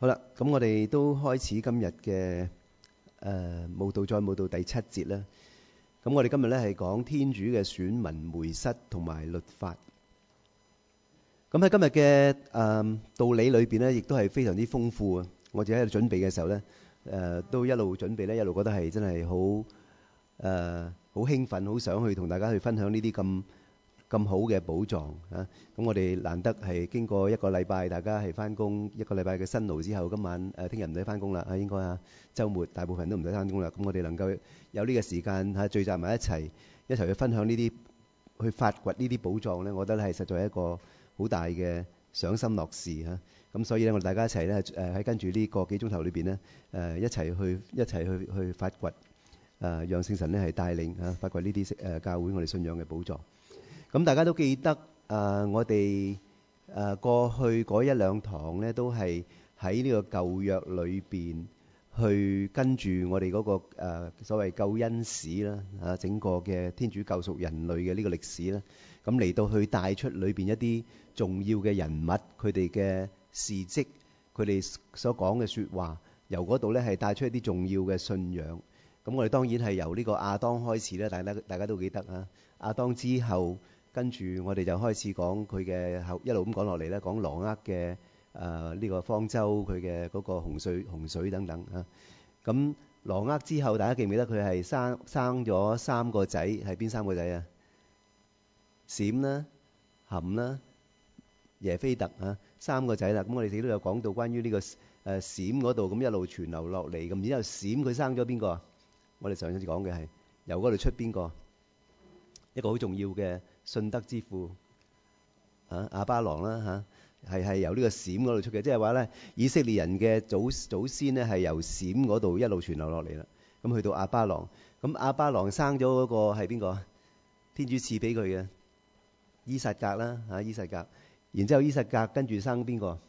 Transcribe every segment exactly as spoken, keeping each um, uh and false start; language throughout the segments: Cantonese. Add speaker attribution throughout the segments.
Speaker 1: 好啦，咁我哋都開始今日嘅誒慕道再慕道第七節啦。咁我哋今日咧係講天主嘅選民梅瑟同埋律法。咁喺今日嘅誒道理裏邊咧，亦都係非常之豐富啊！我自己喺度準備嘅時候咧，誒都一路準備咧，一路覺得係真係好誒好興奮，好想去同大家去分享呢啲咁咁好嘅寶藏啊！咁我哋難得係經過一個禮拜，大家係翻工一個禮拜嘅辛勞之後，今晚誒聽日唔使翻工啦啊！應該啊，週末大部分都唔使翻工啦。咁我哋能夠有呢個時間嚇聚集埋一齊，一齊去分享呢啲，去發掘呢啲寶藏咧，我覺得咧係實在係一個好大嘅賞心樂事嚇。咁所以咧，我哋大家一齊咧誒喺跟住呢個幾鐘頭裏邊咧誒一齊去一齊去去發掘誒，讓聖神咧係帶領嚇發掘呢啲誒教會我哋信仰嘅寶藏。咁大家都記得，誒、呃、我哋誒、呃、過去嗰一兩堂咧，都係喺呢個舊約裏邊去跟住我哋嗰、那個、呃、所謂救恩史啦，啊整個嘅天主救贖人類嘅呢個歷史啦，咁嚟到去帶出裏邊一啲重要嘅人物，佢哋嘅事蹟，佢哋所講嘅説話，由嗰度咧係帶出一啲重要嘅信仰。咁我哋當然係由呢個亞當開始咧，大家大家都記得啊，亞當之後。跟住我哋就開始講佢嘅後一路咁講落嚟咧，講挪厄嘅誒呢個方舟，佢嘅嗰個洪水洪水等等啊。咁挪厄之後，大家記唔記得佢係生生咗三個仔？係邊三個仔啊？閃啦、含啦、耶菲特啊，三個仔啦。咁我哋亦都有講到關於呢個誒閃嗰度，咁一路傳流落嚟。咁然之後閃佢生咗邊個啊？我哋上次講嘅係由嗰度出邊個？一個好重要嘅。信德之父啊，亞巴郎啦嚇，係係由呢個閃嗰度出嘅，即係話咧，以色列人嘅祖祖先咧係由閃嗰度一路傳流落嚟啦。咁去到亞巴郎，咁亞巴郎生咗嗰個係邊個？天主賜俾佢嘅依撒格啦嚇，依撒格。然之後依撒格跟住生邊個？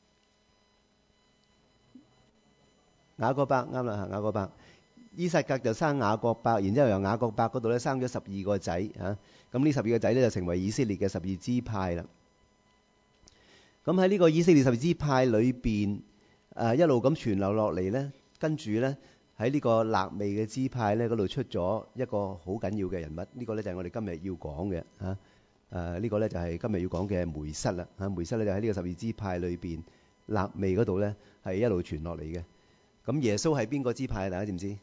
Speaker 1: 雅各伯，啱啦嚇，雅各伯。依撒格就生雅各伯，然之後由雅各伯嗰度咧生咗十二個仔嚇。咁呢十二個仔咧就成為以色列嘅十二支派啦。咁喺呢個以色列十二支派裏邊，誒一路咁傳流落嚟咧，跟住咧喺呢個肋未嘅支派咧嗰度出咗一個好緊要嘅人物。呢個咧就係我哋今日要講嘅嚇。誒呢個咧就係今日要講嘅梅瑟啦嚇。梅瑟咧就喺呢個十二支派裏邊肋未嗰度咧係一路傳落嚟嘅。咁耶穌係邊個支派啊？大家知唔知？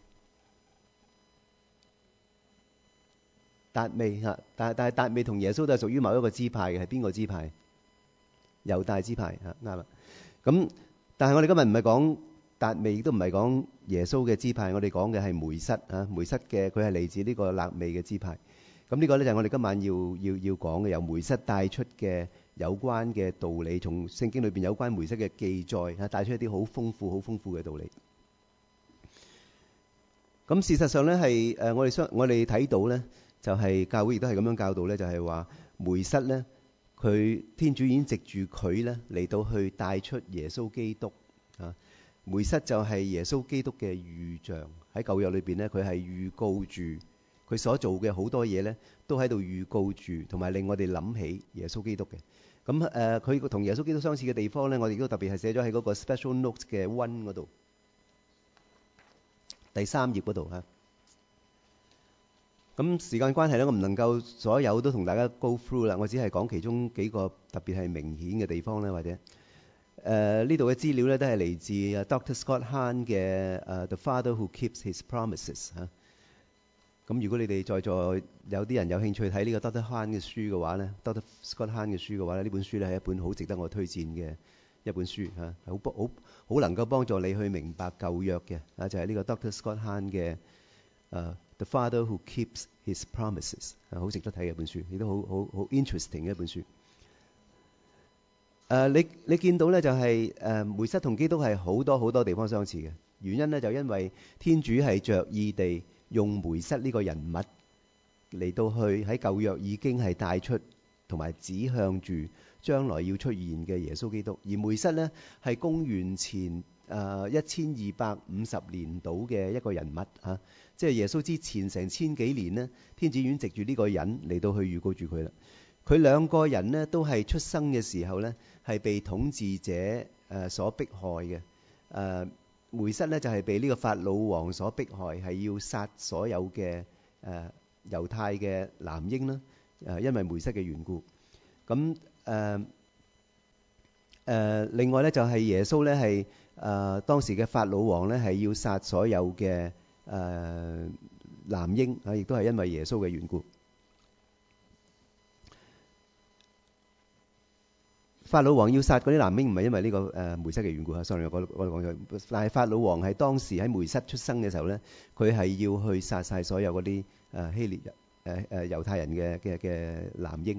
Speaker 1: 達味嚇，但係但係達味同耶穌都係屬於某一個支派嘅，係邊個支派？猶大支派嚇，啱啦。咁但係我哋今日唔係講達味，亦都唔係講耶穌嘅支派，我哋講嘅係梅瑟嚇。梅瑟嘅佢係嚟自呢個肋未嘅支派。咁呢個咧就係我哋今晚要要要講嘅，由梅瑟帶出嘅有關嘅道理，從聖經裏邊有關梅瑟嘅記載嚇，帶出一啲好豐富、好豐富嘅道理。咁事實上咧係誒，我哋相我哋睇到咧。就係教會亦都係咁樣教導咧，就係話梅瑟咧，佢天主已經藉住佢咧嚟到去帶出耶穌基督啊。梅瑟就係耶穌基督嘅預像，喺舊約裏邊咧，佢係預告住佢所做嘅好多嘢咧，都喺度預告住，同埋令我哋諗起耶穌基督嘅。咁誒，佢同耶穌基督相似嘅地方咧，我哋亦都特別係寫咗喺嗰個 special notes 嘅 one 嗰度，第三頁嗰度嚇。咁時間關係咧，我唔能夠所有都同大家 go through 啦。我只係講其中幾個特別係明顯嘅地方咧，或者誒呢度嘅資料咧都係嚟自 Doctor Scott Hahn 嘅誒、uh, The Father Who Keeps His Promises 嚇、啊。咁如果你哋在座有啲人有興趣睇呢個 Doctor Hahn 嘅書嘅話咧，Doctor Scott Hahn 嘅書嘅話咧，呢本書咧係一本好值得我推薦嘅一本書嚇，好幫好好能夠幫助你去明白舊約嘅啊，就係、是、呢個 Doctor Scott Hahn 嘅誒。Uh, The Father Who Keeps His Promises 係好值得睇嘅一本書，亦都好好好 interesting 嘅一本書。誒、uh, 你你見到咧就係、是、誒、uh, 梅瑟同基督係好多好多地方相似嘅原因咧，就因為天主係着意地用梅瑟呢個人物嚟到去喺舊約已經係帶出同埋指向住將來要出現嘅耶穌基督，而梅瑟咧係公元前誒一千二百五十年度嘅一個人物嚇。啊即係耶穌之前成千幾年呢，天主已經藉住呢個人嚟到去預告住佢啦。佢兩個人呢都係出生嘅時候呢係被統治者誒所迫害嘅。 誒梅瑟咧就係被呢個法老王所迫害，係要殺所有嘅誒猶太嘅男嬰啦。誒因為梅瑟嘅緣故，咁誒誒另外咧就係耶穌咧係誒當時嘅法老王咧係要殺所有嘅誒男嬰啊，亦都係因為耶穌嘅緣故。法老王要殺嗰啲男嬰唔係因為呢個誒梅瑟嘅緣故啊，sorry，我我講咗。但係法老王係當時喺梅瑟出生嘅時候咧，佢係要去殺曬所有嗰啲誒希臘人誒誒猶太人嘅嘅嘅男嬰。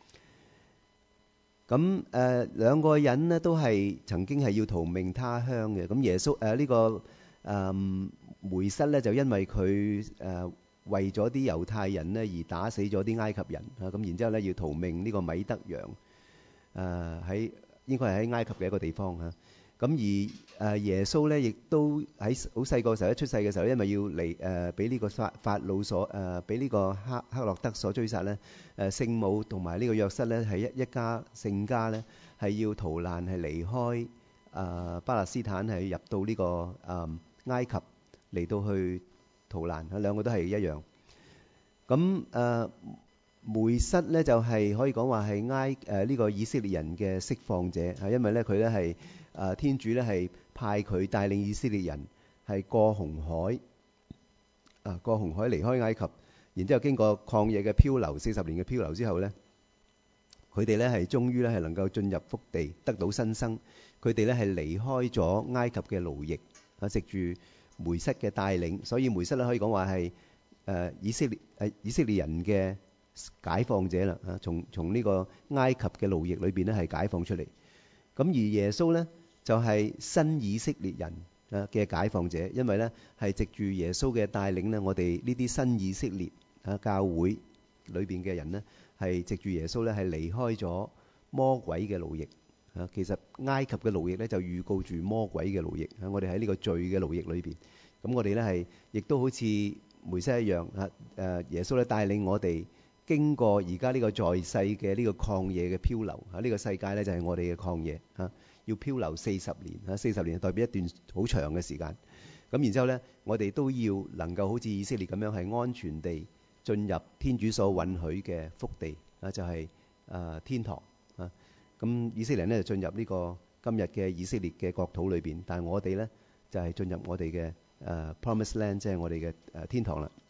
Speaker 1: 咁誒兩個人咧都係曾經係要逃命他鄉嘅。咁耶穌誒呢個誒梅瑟咧就因為佢誒為咗啲猶太人咧而打死咗啲埃及人啊，咁然之後咧要逃命呢個米德揚。誒喺應該係喺埃及嘅一個地方嚇，咁而誒耶穌咧，亦都喺好細個時候一出世嘅時候，因為要嚟誒俾呢個法法老所誒俾呢個黑黑落德所追殺咧，誒聖母同埋呢個約瑟咧係一一家聖家咧係要逃難係離開誒巴勒斯坦係入到呢個誒埃及嚟到去逃難，兩個都係一樣。咁誒。梅瑟咧就係可以講話係埃誒呢個以色列人嘅釋放者，係因為咧佢咧係誒天主咧係派佢帶領以色列人係過紅海啊，過紅海離開埃及，然之後經過曠野嘅漂流四十年嘅漂流之後咧，佢哋咧係終於咧係能夠進入福地得到新生。佢哋咧係離開咗埃及嘅奴役啊，藉住梅瑟嘅帶領，所以梅瑟咧可以講話係誒以色列誒以色列人嘅解放者啦，啊，從從呢個埃及嘅奴役裏邊咧係解放出嚟。咁而耶穌咧就係新以色列人啊嘅解放者，因為咧係藉住耶穌嘅帶領咧，我哋呢啲新以色列啊教會裏邊嘅人咧係藉住耶穌咧係離開咗魔鬼嘅奴役啊。其實埃及嘅奴役咧就預告住魔鬼嘅奴役啊。我哋喺呢個罪嘅奴役裏邊，咁我哋咧係亦都好似梅瑟一樣啊。誒耶穌咧帶領我哋經過而家呢個在世嘅呢個曠野嘅漂流嚇，呢個世界咧就係我哋嘅曠野嚇，要漂流四十年嚇，四十年代表一段好長嘅時間。咁然之後咧，我哋都要能夠好似以色列咁樣係安全地進入天主所允許嘅福地啊，就係誒天堂啊。咁以色列人咧就進入呢個今日嘅以色列嘅國土裏邊，但係我哋咧就係進入我哋嘅誒 Promised Land，即係我哋嘅誒天堂啦。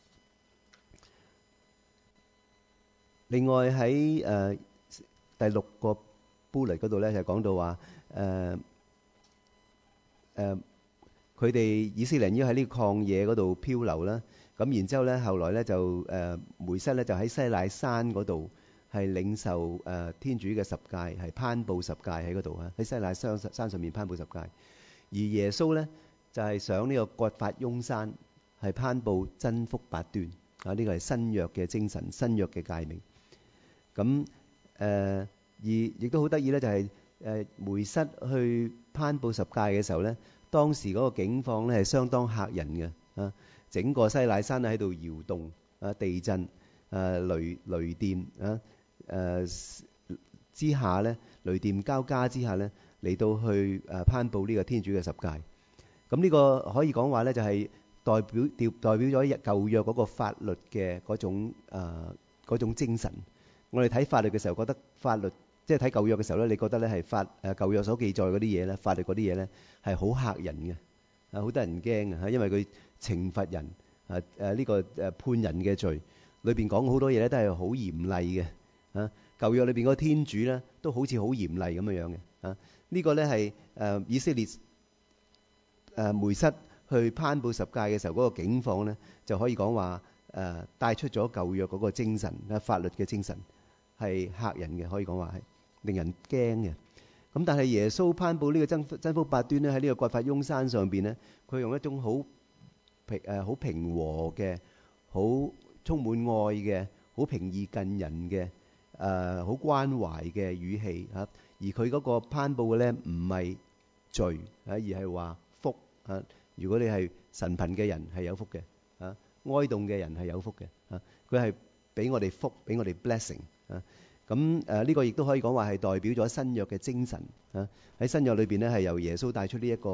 Speaker 1: 另外喺誒第六個 bullet 嗰度咧，就講到話誒誒佢哋以色列人要喺呢個曠野嗰度漂流啦。咁然之後咧，後來咧就誒梅瑟咧就喺西奈山嗰度係領受誒天主嘅十誡，係頒布十誡喺嗰度啊，喺西奈山山上面頒布十誡。而耶穌咧就係上呢個葛法翁山係頒布真福八端啊，呢個係新約嘅精神，新約嘅誡命。咁誒、呃、而亦都好得意咧，就係誒梅瑟去頒布十誡嘅時候咧，當時嗰個境況咧係相當嚇人嘅啊！整個西乃山喺度搖動啊，地震啊，雷雷電啊誒之下咧，雷電交加之下咧，嚟到去誒頒布呢個天主嘅十誡。咁呢個可以講話咧，就係代表調代表咗舊約嗰個法律嘅嗰種誒嗰種精神。我哋睇法律嘅時候，覺得法律即係睇舊約嘅時候咧，你覺得咧係法誒舊約所記載嗰啲嘢咧，法律嗰啲嘢咧係好嚇人嘅，啊好得人驚嘅嚇，因為佢懲罰人啊誒呢個誒判人嘅罪，裏邊講好多嘢咧都係好嚴厲嘅啊。舊約裏邊嗰個天主咧都好似好嚴厲咁樣樣嘅啊。呢個咧係誒以色列誒梅瑟去頒布十誡嘅時候嗰個境況咧，就可以講話誒帶出咗舊約嗰個精神啊，法律嘅精神。係嚇人嘅，可以講話係令人驚嘅。咁但係耶穌頒布呢個真真福八端咧，喺呢個葛法翁山上邊咧，佢用一種好平誒好平和嘅、好充滿愛嘅、好平易近人嘅誒好關懷嘅語氣嚇。而佢嗰個頒布嘅咧唔係罪啊，而係話福啊。如果你係神貧嘅人係有福嘅啊，哀慟嘅人係有福嘅啊。佢係俾我哋福，俾我哋 blessing。啊，咁誒呢個亦都可以講話係代表咗新約嘅精神啊！喺新約裏邊咧，係由耶穌帶出呢一個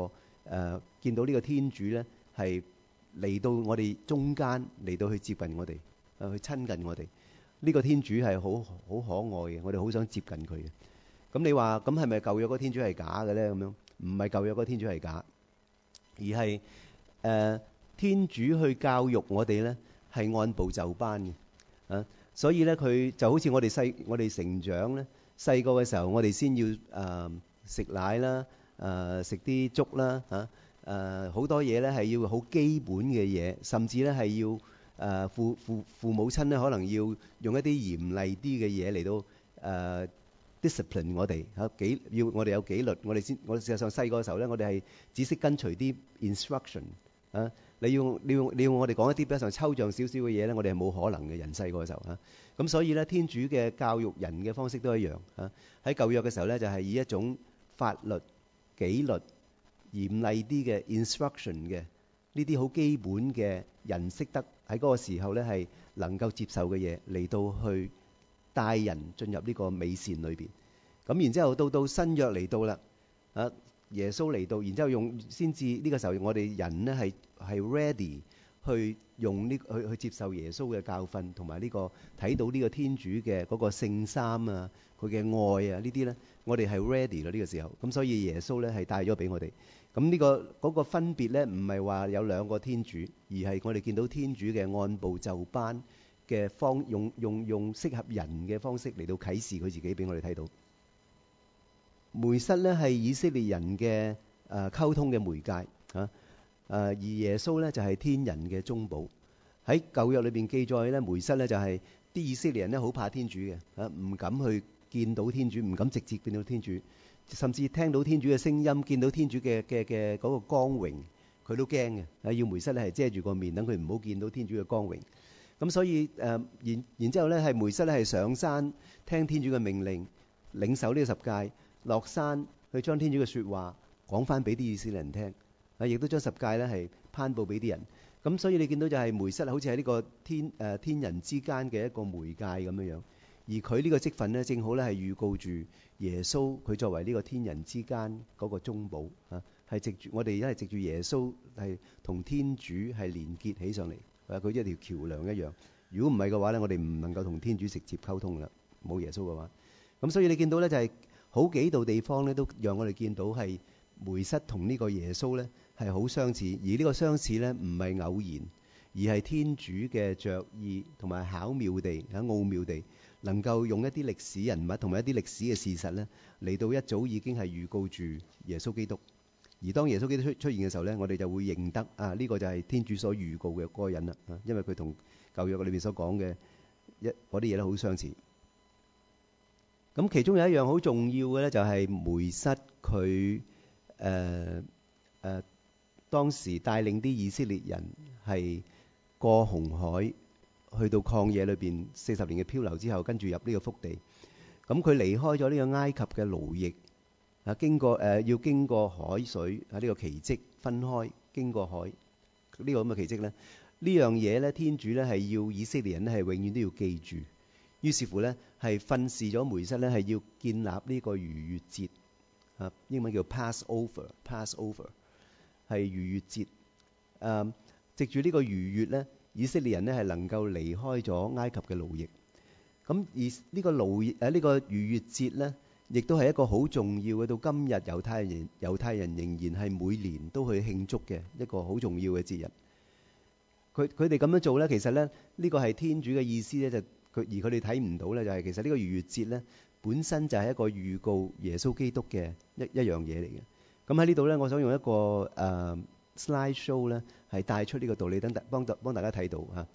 Speaker 1: 誒見到呢個天主咧係嚟到我哋中間，嚟到去接近我哋，誒去親近我哋。呢個天主係好好可愛嘅，我哋好想接近佢嘅。咁你話咁係咪舊約嗰個天主係假嘅咧？咁樣唔係舊約嗰個天主係假，而係誒天主去教育我哋咧係按部就班嘅啊。所以咧佢就好似我哋細我哋成長咧細個嘅時候，我哋先要誒食奶啦，誒食啲粥啦嚇，誒好多嘢咧係要好基本嘅嘢，甚至咧係要。誒父父父母親咧，可能要用一啲嚴厲啲嘅嘢嚟到誒 discipline 我哋嚇紀，要我哋有紀律，我哋先我事實上細個嘅時候咧，我哋係只識跟隨啲 instruction 啊。你要你要你要我哋講一啲比較上抽象少少嘅嘢咧，我哋係冇可能嘅。人細個嘅時候嚇，咁所以咧天主嘅教育人嘅方式都一樣嚇。喺舊約嘅時候咧，就係以一種法律紀律嚴厲啲嘅 instruction 嘅呢啲好基本嘅人識得。喺嗰個時候咧，係能夠接受嘅嘢嚟到去帶人進入呢個美善裏邊。咁然之後到到新約嚟到啦，啊耶穌嚟到，然之後用先至呢個時候，我哋人咧係係 ready 去用呢去去接受耶穌嘅教訓，同埋呢個睇到呢個天主嘅嗰個聖三啊，佢嘅愛啊呢啲咧，我哋係 ready 啦呢個時候。咁所以耶穌咧係帶咗俾我哋。咁呢個嗰個分別咧，唔係話有兩個天主，而係我哋見到天主嘅按部就班嘅方，用用用適合人嘅方式嚟到啟示佢自己俾我哋睇到。梅瑟咧係以色列人嘅誒溝通嘅媒介嚇，誒而耶穌咧就係天人嘅中保。喺舊約裏邊記載咧，梅瑟咧就係啲以色列人咧好怕天主嘅嚇，唔敢去見到天主，唔敢直接見到天主。甚至聽到天主嘅聲音，見到天主嘅嘅嘅嗰個光榮，佢都驚嘅。啊，要梅瑟咧係遮住個面，等佢唔好見到天主嘅光榮。咁所以誒，然然之後咧係梅瑟咧係上山聽天主嘅命令，領受呢個十誡，落山去將天主嘅説話講翻俾啲以色列人聽。啊，亦都將十誡咧係頒佈俾啲人。咁所以你見到就係梅瑟好似喺呢個天誒天人之間嘅一個媒介咁樣樣。而佢呢個職份咧，正好咧係預告住耶穌佢作為呢個天人之間嗰個中保啊，係藉住我哋，因為藉住耶穌係同天主係連結起上嚟，啊，佢一條橋樑一樣。如果唔係嘅話咧，我哋唔能夠同天主直接溝通啦。冇耶穌嘅話，咁所以你見到咧就係好幾度地方咧，都讓我哋見到係梅瑟同呢個耶穌咧係好相似，而呢個相似咧唔係偶然，而係天主嘅着意同埋巧妙地喺奧妙地。能夠用一啲歷史人物同埋一啲歷史嘅事實咧，嚟到一早已經係預告住耶穌基督。而當耶穌基督出出現嘅時候咧，我哋就會認得啊，呢個就係天主所預告嘅嗰個人啦。啊，因為佢同舊約裏面所講嘅一嗰啲嘢咧好相似。咁其中有一樣好重要嘅咧，就係梅瑟佢誒誒當時帶領啲以色列人係過紅海。去到曠野裏邊四十年嘅漂流之後，跟住入呢個福地。咁佢離開咗呢個埃及嘅奴役啊，經過誒、呃、要經過海水啊，呢、這個奇蹟分開經過海、這個、呢個咁嘅奇蹟咧，呢樣嘢咧天主咧係要以色列人咧係永遠都要記住。於是乎咧係訓示咗梅瑟咧係要建立呢個逾越節啊，英文叫 Passover，Passover 係逾越節。誒，藉住呢個逾越咧。以色列人咧係能夠離開咗埃及嘅奴役，咁而呢個奴役誒呢個逾越節咧，亦都係一個好重要嘅。到今日猶太人猶太人仍然係每年都去慶祝嘅一個好重要嘅節日。佢佢哋咁樣做咧，其實咧呢個係天主嘅意思咧，就佢而佢哋睇唔到咧，就係其實呢個逾越節咧本身就係一個預告耶穌基督嘅一一樣嘢嚟嘅。咁喺呢度咧，我想用一個誒。呃 slide show 咧係帶出呢個道理，等大幫大幫大家睇到嚇。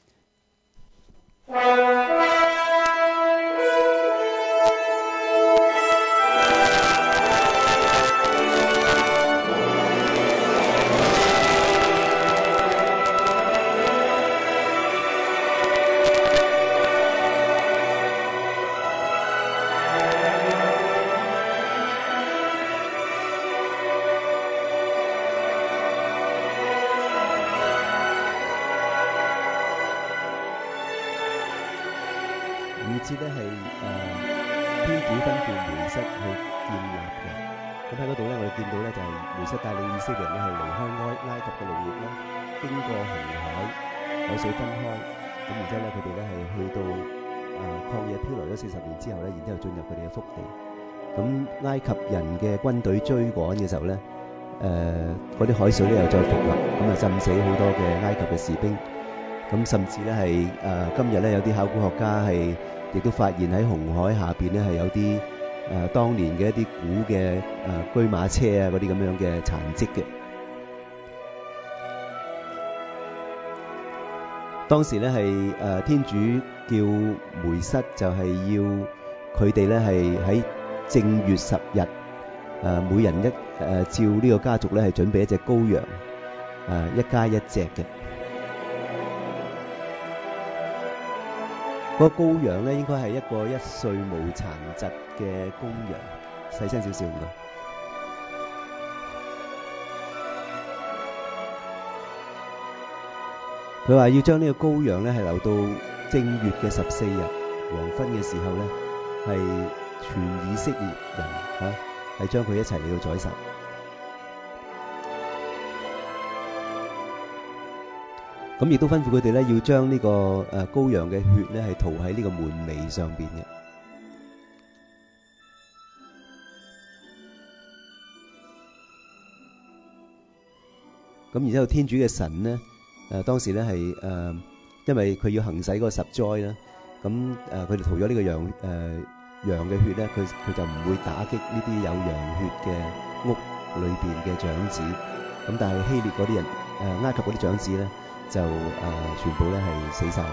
Speaker 1: 五節咧係誒天主吩咐梅瑟去建立嘅。 咁喺嗰度咧，我哋見到咧就係梅瑟帶領以色列人咧係離開埃埃及嘅奴役啦，經過紅海，海水分開，咁然之後咧佢哋咧係去到誒曠野漂流咗四十年之後咧，然之後進入佢哋嘅福地。咁埃及人嘅軍隊追趕嘅時候咧，誒嗰啲海水咧又再復合，咁啊浸死好多嘅埃及嘅士兵。咁甚至咧係誒今日咧有啲考古學家係亦都發現喺紅海下邊咧係有啲誒、呃、當年嘅一啲古嘅誒車馬車啊嗰啲咁樣嘅殘跡嘅。當時咧係誒天主叫梅瑟就係要佢哋咧係喺正月十日誒、呃、每人一誒、呃、照呢個家族咧係準備一隻羔羊誒、呃、一家一隻嘅。嗰、那個羔羊咧應該係一個一歲無殘疾嘅公羊，細聲少少㗎。佢話要將呢個羔羊咧係留到正月嘅十四日黃昏嘅時候咧，係全以色列人嚇係將佢一齊嚟到宰殺。咁亦都吩咐佢哋咧，要將呢個誒羔羊嘅血咧，係塗喺呢個門楣上邊嘅。咁然之後，天主嘅神咧，誒當時咧係誒，因為佢要行使嗰個十災啦。咁誒，佢哋塗咗呢個羊誒羊嘅血咧，佢佢就唔會打擊呢啲有羊血嘅屋裏邊嘅長子。咁但係希臘嗰啲人誒埃及嗰啲長子咧，就誒、呃、全部咧係死晒。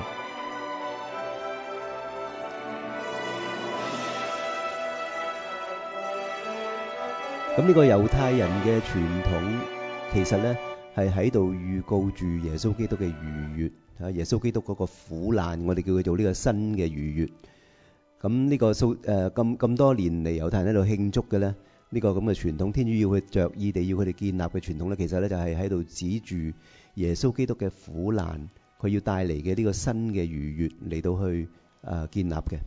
Speaker 1: 咁呢個猶太人嘅傳統，其實咧係喺度預告住耶穌基督嘅逾越啊！耶穌基督嗰個苦難，我哋叫佢做呢個新嘅逾越。咁呢個數誒咁咁多年嚟，猶太人喺度慶祝嘅咧，呢、呢個咁嘅傳統，天主要佢着意地要佢哋建立嘅傳統咧，其實咧就係喺度指住耶穌基督嘅苦難，佢要帶嚟嘅呢個新嘅逾越嚟到去誒、呃、建立嘅。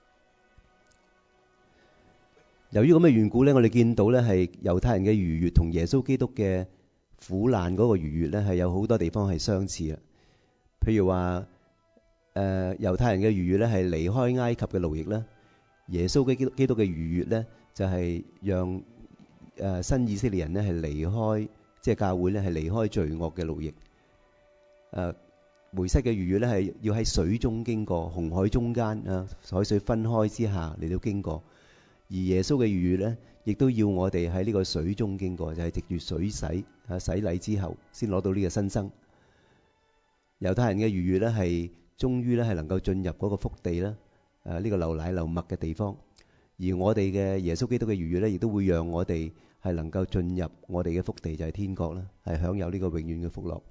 Speaker 1: 由於咁嘅緣故咧，我哋見到咧係猶太人嘅逾越同耶穌基督嘅苦難嗰個逾越咧係有好多地方係相似啦。譬如話誒、呃、猶太人嘅逾越咧係離開埃及嘅奴役啦，耶穌嘅基督基督嘅逾越咧就係、是、讓誒、呃、新以色列人咧係離開，即係教會咧係離開罪惡嘅奴役。誒、呃、梅瑟嘅逾越咧係要喺水中經過，紅海中間啊，海水分開之下嚟到經過。而耶穌嘅逾越咧，亦都要我哋喺呢個水中經過，就係、是、藉住水洗啊洗禮之後，先攞到呢個新生。猶太人嘅逾越咧係終於咧係能夠進入嗰個福地啦，誒、這、呢個流奶流麥嘅地方。而我哋嘅耶穌基督嘅逾越咧，亦都會讓我哋係能夠進入我哋嘅福地，就係、是、天國啦，係享有呢個永遠嘅福樂。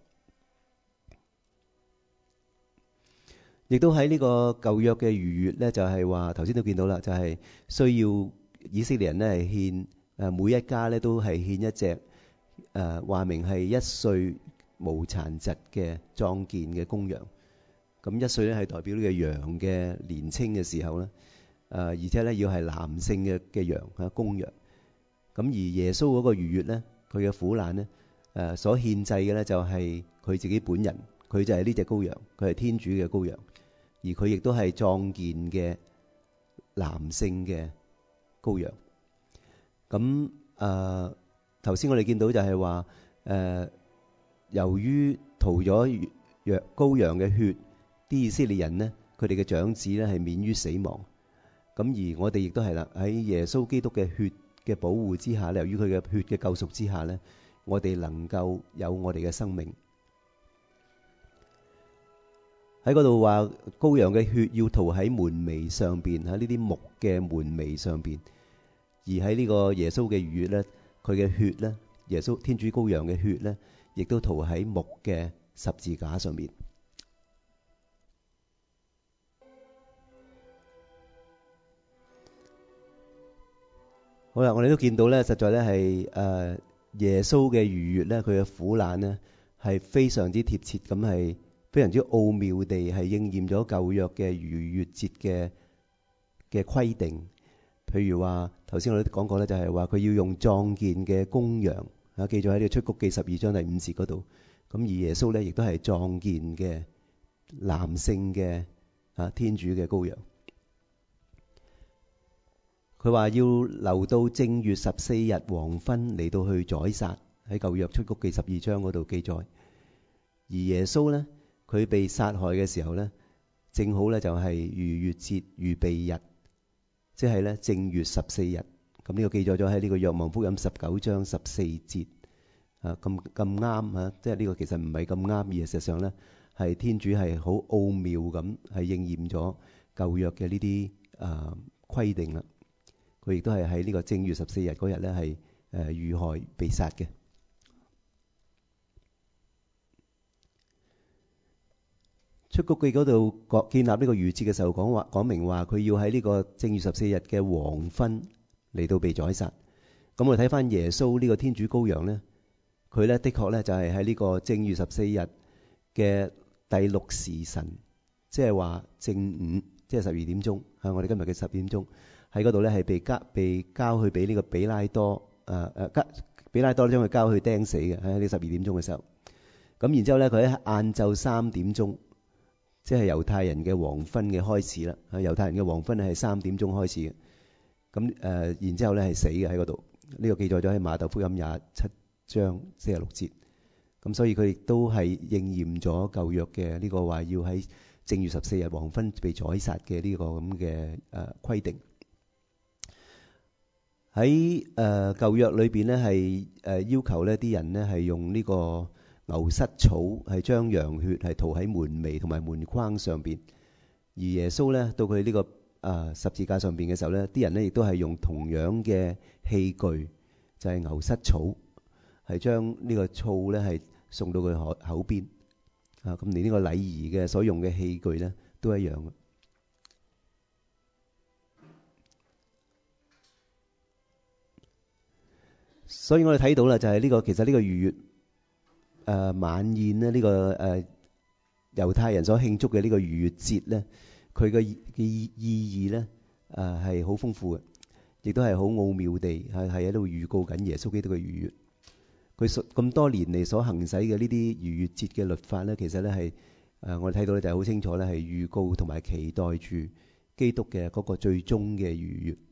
Speaker 1: 亦都喺呢個舊約嘅逾越咧，就係話頭先都見到啦，就係、是、需要以色列人咧係獻誒每一家咧都係獻一隻誒話明係一歲無殘疾嘅壯健嘅公羊。咁一歲咧係代表呢個羊嘅年青嘅時候咧，誒而且咧要係男性嘅嘅羊啊公羊。咁而耶穌嗰個逾越咧，佢嘅苦難咧誒所獻祭嘅咧就係佢自己本人，佢就係呢隻羔羊，佢係天主嘅羔羊。而佢亦都係壯健嘅男性嘅羔羊。咁誒頭先我哋見到就係話誒，由於塗咗羊羔羊嘅血，啲以色列人呢，佢哋嘅長子咧係免於死亡。咁而我哋亦都係啦，喺耶穌基督嘅血嘅保護之下，由於佢嘅血嘅救贖之下咧，我哋能夠有我哋嘅生命。喺嗰度話羔羊嘅血要塗喺門楣上邊，喺呢啲木嘅門楣上邊。而喺呢個耶穌嘅逾越咧，佢嘅血咧，耶穌天主羔羊嘅血咧，亦都塗喺木嘅十字架上面。好啦，我哋都見到咧，實在咧係誒耶穌嘅逾越咧，佢嘅苦難咧係非常之貼切，咁係非常之奧妙地係應驗咗舊約嘅逾越節嘅嘅規定。 譬如話頭先我哋都講過咧，就係話佢要用壯健嘅公羊啊，記咗喺呢個出谷記十二章第五節嗰度。咁而耶穌咧亦都係壯健嘅男性嘅啊天主嘅羔羊。佢話要留到正月十四日黃昏嚟到去宰殺，喺舊約出谷記十二章嗰度記載。而耶穌咧，佢被殺害嘅時候咧，正好咧就係逾越節預備日，即係咧正月十四日。咁呢個記載咗喺呢個若望福音十九章十四節啊，咁咁啱啊！即係呢個其實唔係咁啱，而事實上咧係天主係好奧妙咁係應驗咗舊約嘅呢啲啊規定啦。佢亦都係喺呢個正月十四日嗰日咧係誒遇害被殺嘅。出谷記嗰度建立呢個逾越節嘅時候講話講明話，佢要喺呢個正月十四日嘅黃昏嚟到被宰殺。咁我哋睇翻耶穌呢個天主羔羊咧，佢咧的確咧就係喺呢個正月十四日嘅第六時辰，即係話正午，即係十二點鐘啊！我哋今日嘅十點鐘。喺嗰度咧，係被交被交去俾呢個比拉多，誒誒交比拉多將佢交去釘死嘅喺呢十二點鐘嘅時候。咁然之後咧，佢喺晏晝三點鐘，即係猶太人嘅黃昏嘅開始啦。啊，猶太人嘅黃昏係三點鐘開始嘅。咁誒、呃，然之後咧係死嘅喺嗰度。呢、這個記載咗喺馬竇福音廿七章四十六節。咁所以佢亦都係應驗咗舊約嘅呢個話要喺正月十四日黃昏被宰殺嘅呢個咁嘅誒規定。喺誒舊約裏邊咧，係誒要求呢啲人咧係用呢個牛膝草係將羊血係塗喺門楣同埋門框上邊。而耶穌咧到佢呢個誒十字架上邊嘅時候咧，啲人咧亦都係用同樣嘅器具，就係牛膝草，係將呢個醋咧係送到佢口口邊啊。咁連呢個禮儀嘅所用嘅器具咧都一樣嘅。所以我哋睇到啦，就係呢個其實呢個逾越誒晚宴咧，呢個誒猶太人所慶祝嘅呢個逾越節咧，佢嘅意意義咧誒係好豐富嘅，亦都係好奧妙地係係喺度預告緊耶穌基督嘅逾越。佢咁多年嚟所行使嘅呢啲逾越節嘅律法咧，其實咧係誒我哋睇到咧就係好清楚咧，係預告同埋期待住基督嘅嗰個最終嘅逾越。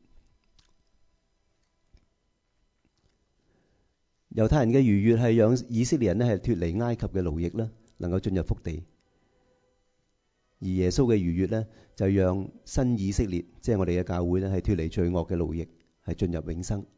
Speaker 1: 猶太人嘅逾越係讓以色列人咧係脫離埃及嘅奴役啦，能夠進入福地；而耶穌嘅逾越咧就讓新以色列，即係我哋嘅教會咧係脫離罪惡嘅奴役，係進入永生。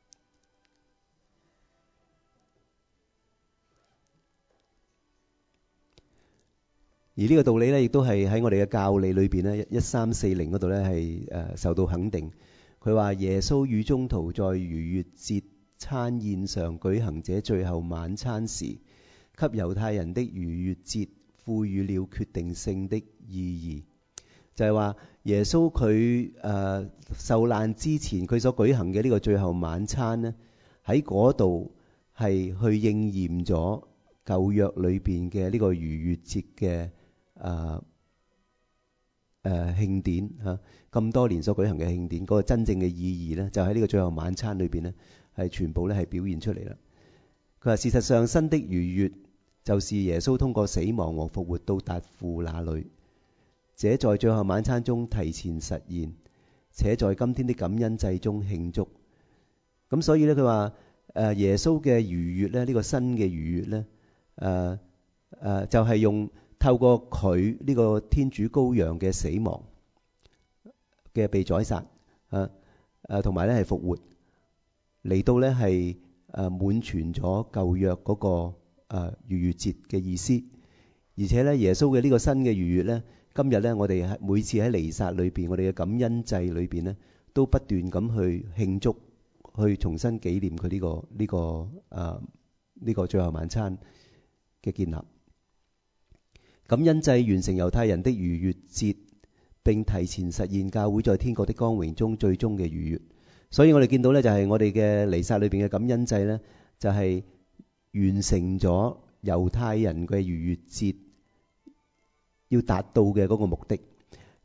Speaker 1: 而呢個道理咧，亦都係喺我哋嘅教理裏邊咧，一三四零嗰度咧係誒受到肯定。佢話耶穌與宗徒在逾越節餐宴上舉行這最後晚餐時，給猶太人的逾越節賦予了決定性的意義。就係話耶穌佢誒受難之前，佢所舉行嘅呢個最後晚餐呢，喺嗰度係去應驗咗舊約裏邊嘅呢個逾越節嘅誒誒慶典嚇，咁多年所舉行嘅慶典，嗰個真正嘅意義呢，就喺呢個最後晚餐裏邊呢，係全部咧係表現出嚟啦。佢話事實上，新的逾越就是耶穌通過死亡和復活到達父那裏，這在最後晚餐中提前實現，且在今天的感恩祭中慶祝。咁所以咧，佢話誒耶穌嘅逾越咧，呢、這個新嘅逾越咧，誒、呃、誒、呃、就係、是、用透過佢呢個天主羔羊嘅死亡嘅被宰殺，誒誒同埋咧係復活。嚟到咧係誒滿全咗舊約嗰個誒逾越節嘅意思，而且咧耶穌嘅呢個新嘅逾越咧，今日咧我哋喺每次喺彌撒裏邊，我哋嘅感恩祭裏邊咧，都不斷咁去慶祝，去重新紀念佢呢個呢個誒呢個最後晚餐嘅建立。感恩祭完成猶太人的逾越節，並提前實現教會在天國的光榮中最終嘅逾越。所以我哋見到咧，就係我哋嘅彌撒裏邊嘅感恩祭咧，就係完成咗猶太人嘅逾越節要達到嘅嗰個目的。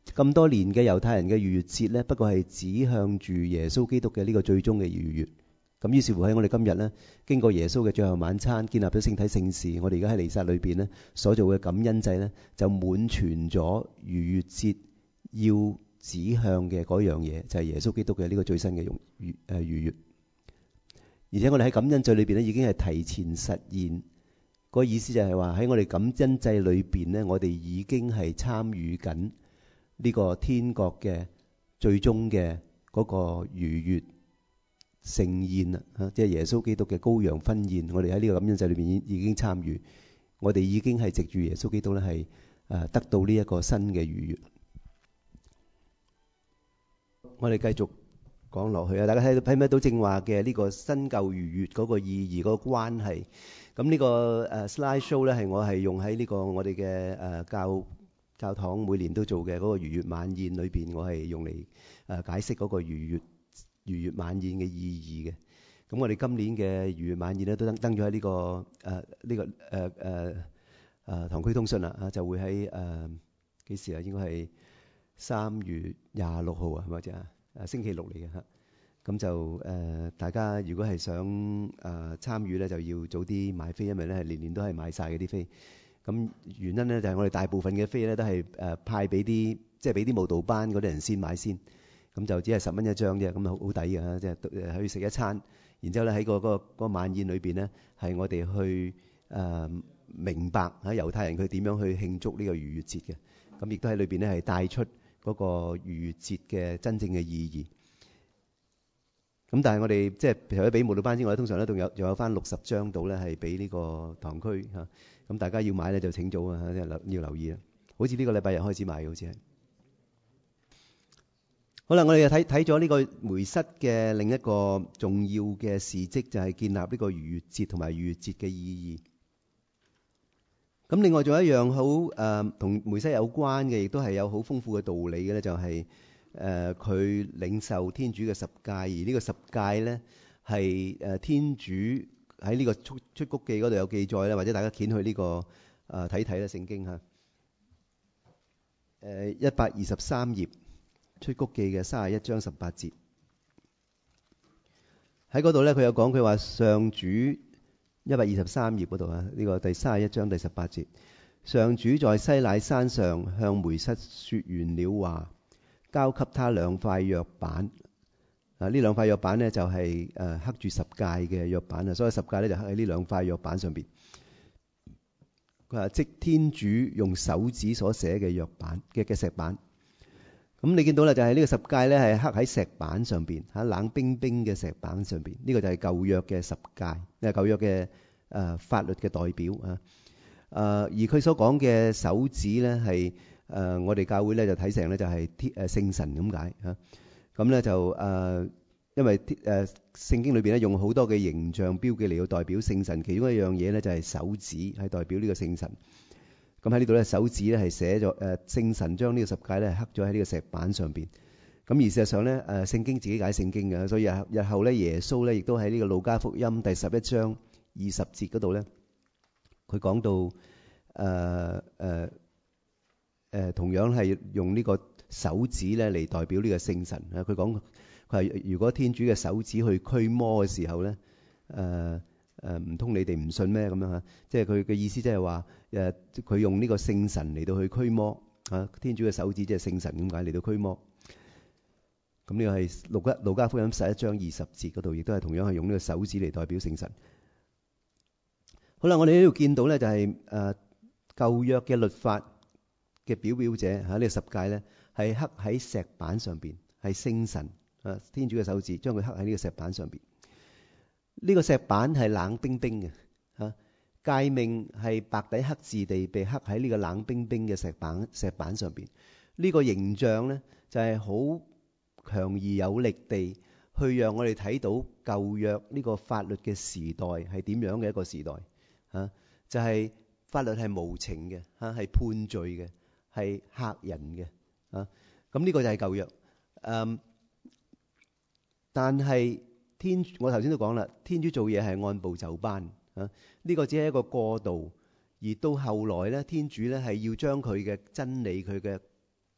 Speaker 1: 咁多年嘅猶太人嘅逾越節呢，不過係指向住耶穌基督嘅呢個最終嘅逾越。咁於是乎喺我哋今日呢，經過耶穌嘅最後晚餐，建立咗聖體聖事，我哋而家喺彌撒裏邊呢所做嘅感恩祭呢，就滿全咗逾越節要指向嘅嗰樣嘢，就係耶穌基督嘅呢個最新嘅用逾誒逾越。而且我哋喺感恩祭裏邊呢，已經係提前實現。個意思就係話喺我哋感恩祭裏邊呢，我哋已經係參與緊呢個天國嘅最終嘅嗰個逾越盛宴啊，即係耶穌基督嘅羔羊婚宴。我哋喺呢個感恩祭裏邊已已經參與，我哋已經係藉住耶穌基督咧係誒得到呢一個新嘅逾越。我哋繼續講落去啊！大家睇睇唔睇到正話嘅呢個新舊逾越嗰個意義嗰個關係？咁呢個誒 slide show 咧係我係用喺呢個我哋嘅誒教教堂每年都做嘅嗰個逾越晚宴裏邊，我係用嚟誒解釋嗰個逾越逾越晚宴嘅意義嘅。咁我哋今年嘅逾越晚宴咧都登登咗喺呢個誒呢個誒誒誒堂區通訊啦，啊就會喺誒幾時啊？應該係三月廿六號啊，係咪啫？誒星期六嚟嘅嚇。咁就誒、呃，大家如果係想誒、呃、參與咧，就要早啲買飛，因為咧係年年都係買晒嗰啲飛。咁原因咧就係、是、我哋大部分嘅飛咧都係誒派俾啲即係俾啲舞蹈班嗰啲人先買先。咁就只係十蚊一張啫，咁啊好好抵嘅嚇，即係去食一餐。然之後咧喺、嗰個、嗰個晚宴裏邊咧，係我哋去誒、呃、明白喺猶太人佢點樣去慶祝呢個逾越節嘅。咁亦都喺裏邊咧係帶出嗰個逾越節嘅真正嘅意義。咁但係我哋即係除咗俾舞蹈班之外，通常咧仲有仲有翻六十張到咧係俾呢個堂區嚇。咁大家要買咧就請早啊，即係要留意啦。好似呢個禮拜日開始買嘅，好似係。好啦，我哋又睇睇咗呢個梅瑟嘅另一個重要嘅事蹟，就係建立呢個逾越節同埋逾越節嘅意義。咁另外仲有一樣好誒同梅瑟有關嘅，亦都係有好豐富嘅道理嘅咧，就係、是。誒佢、呃、領受天主嘅十誡，而呢個十誡咧係誒天主喺呢個出出谷記嗰度有記載咧，或者大家掀去呢、這個誒睇睇啦聖經嚇。誒一百二十三頁出谷記嘅三十一章十八節，喺嗰度咧佢有講，佢話上主一百二十三頁嗰度啊，呢、這個第三十一章第十八節，上主在西乃山上向梅瑟説完了話，交給他兩塊約版啊！呢兩塊約版呢，就係誒刻住十誡嘅約版啊，所以十誡咧就刻喺呢兩塊約版上邊。佢話即天主用手指所寫嘅約版嘅嘅石板。咁你見到啦，就係呢個十誡咧係刻喺石板上邊嚇，冷冰冰嘅石板上邊。呢、這個就係舊約嘅十誡，呢係舊約嘅誒法律嘅代表啊。誒而佢所講嘅手指咧係。誒、呃，我哋教會咧就睇成咧就係天誒聖神咁解嚇，咁、啊、咧就誒、呃，因為誒、呃、聖經裏邊咧用好多嘅形象標記嚟到代表聖神，其中一樣嘢咧就係手指係代表呢個聖神。咁喺呢度咧手指咧係寫咗誒聖神將呢個十誡咧刻咗喺呢個石板上邊。咁而事實上咧誒聖經自己解聖經嘅，所以日日後咧耶穌咧亦都喺呢個路加福音第十一章二十節嗰度咧，佢講到誒誒。呃呃誒同樣係用呢個手指咧嚟代表呢個聖神啊！佢講佢係如果天主嘅手指去驅魔嘅時候咧，誒誒唔通你哋唔信咩咁樣嚇？即係佢嘅意思即係話誒佢用呢個聖神嚟到去驅魔啊！天主嘅手指即係聖神咁解嚟到驅魔。咁呢個係路加路加福音十一章二十節嗰度，亦都係同樣係用呢個手指嚟代表聖神。好啦，我哋呢度見到咧就係誒舊約嘅律法嘅表表者嚇，呢個十誡咧係刻喺石板上邊，係聖神啊天主嘅手指將佢刻喺呢個石板上邊。呢個石板係冷冰冰嘅嚇，誡命係白底黑字地被刻喺呢個冷冰冰嘅石板石板上邊。呢個形象咧就係好強而有力地去讓我哋睇到舊約呢個法律嘅時代係點樣嘅一個時代嚇，就係法律係無情嘅嚇，係判罪嘅。係嚇人嘅啊！咁呢個就係舊約。嗯，但係天，我頭先都講啦，天主做嘢係按部就班啊。呢個只係一個過渡，而到後來咧，天主咧係要將佢嘅真理、佢嘅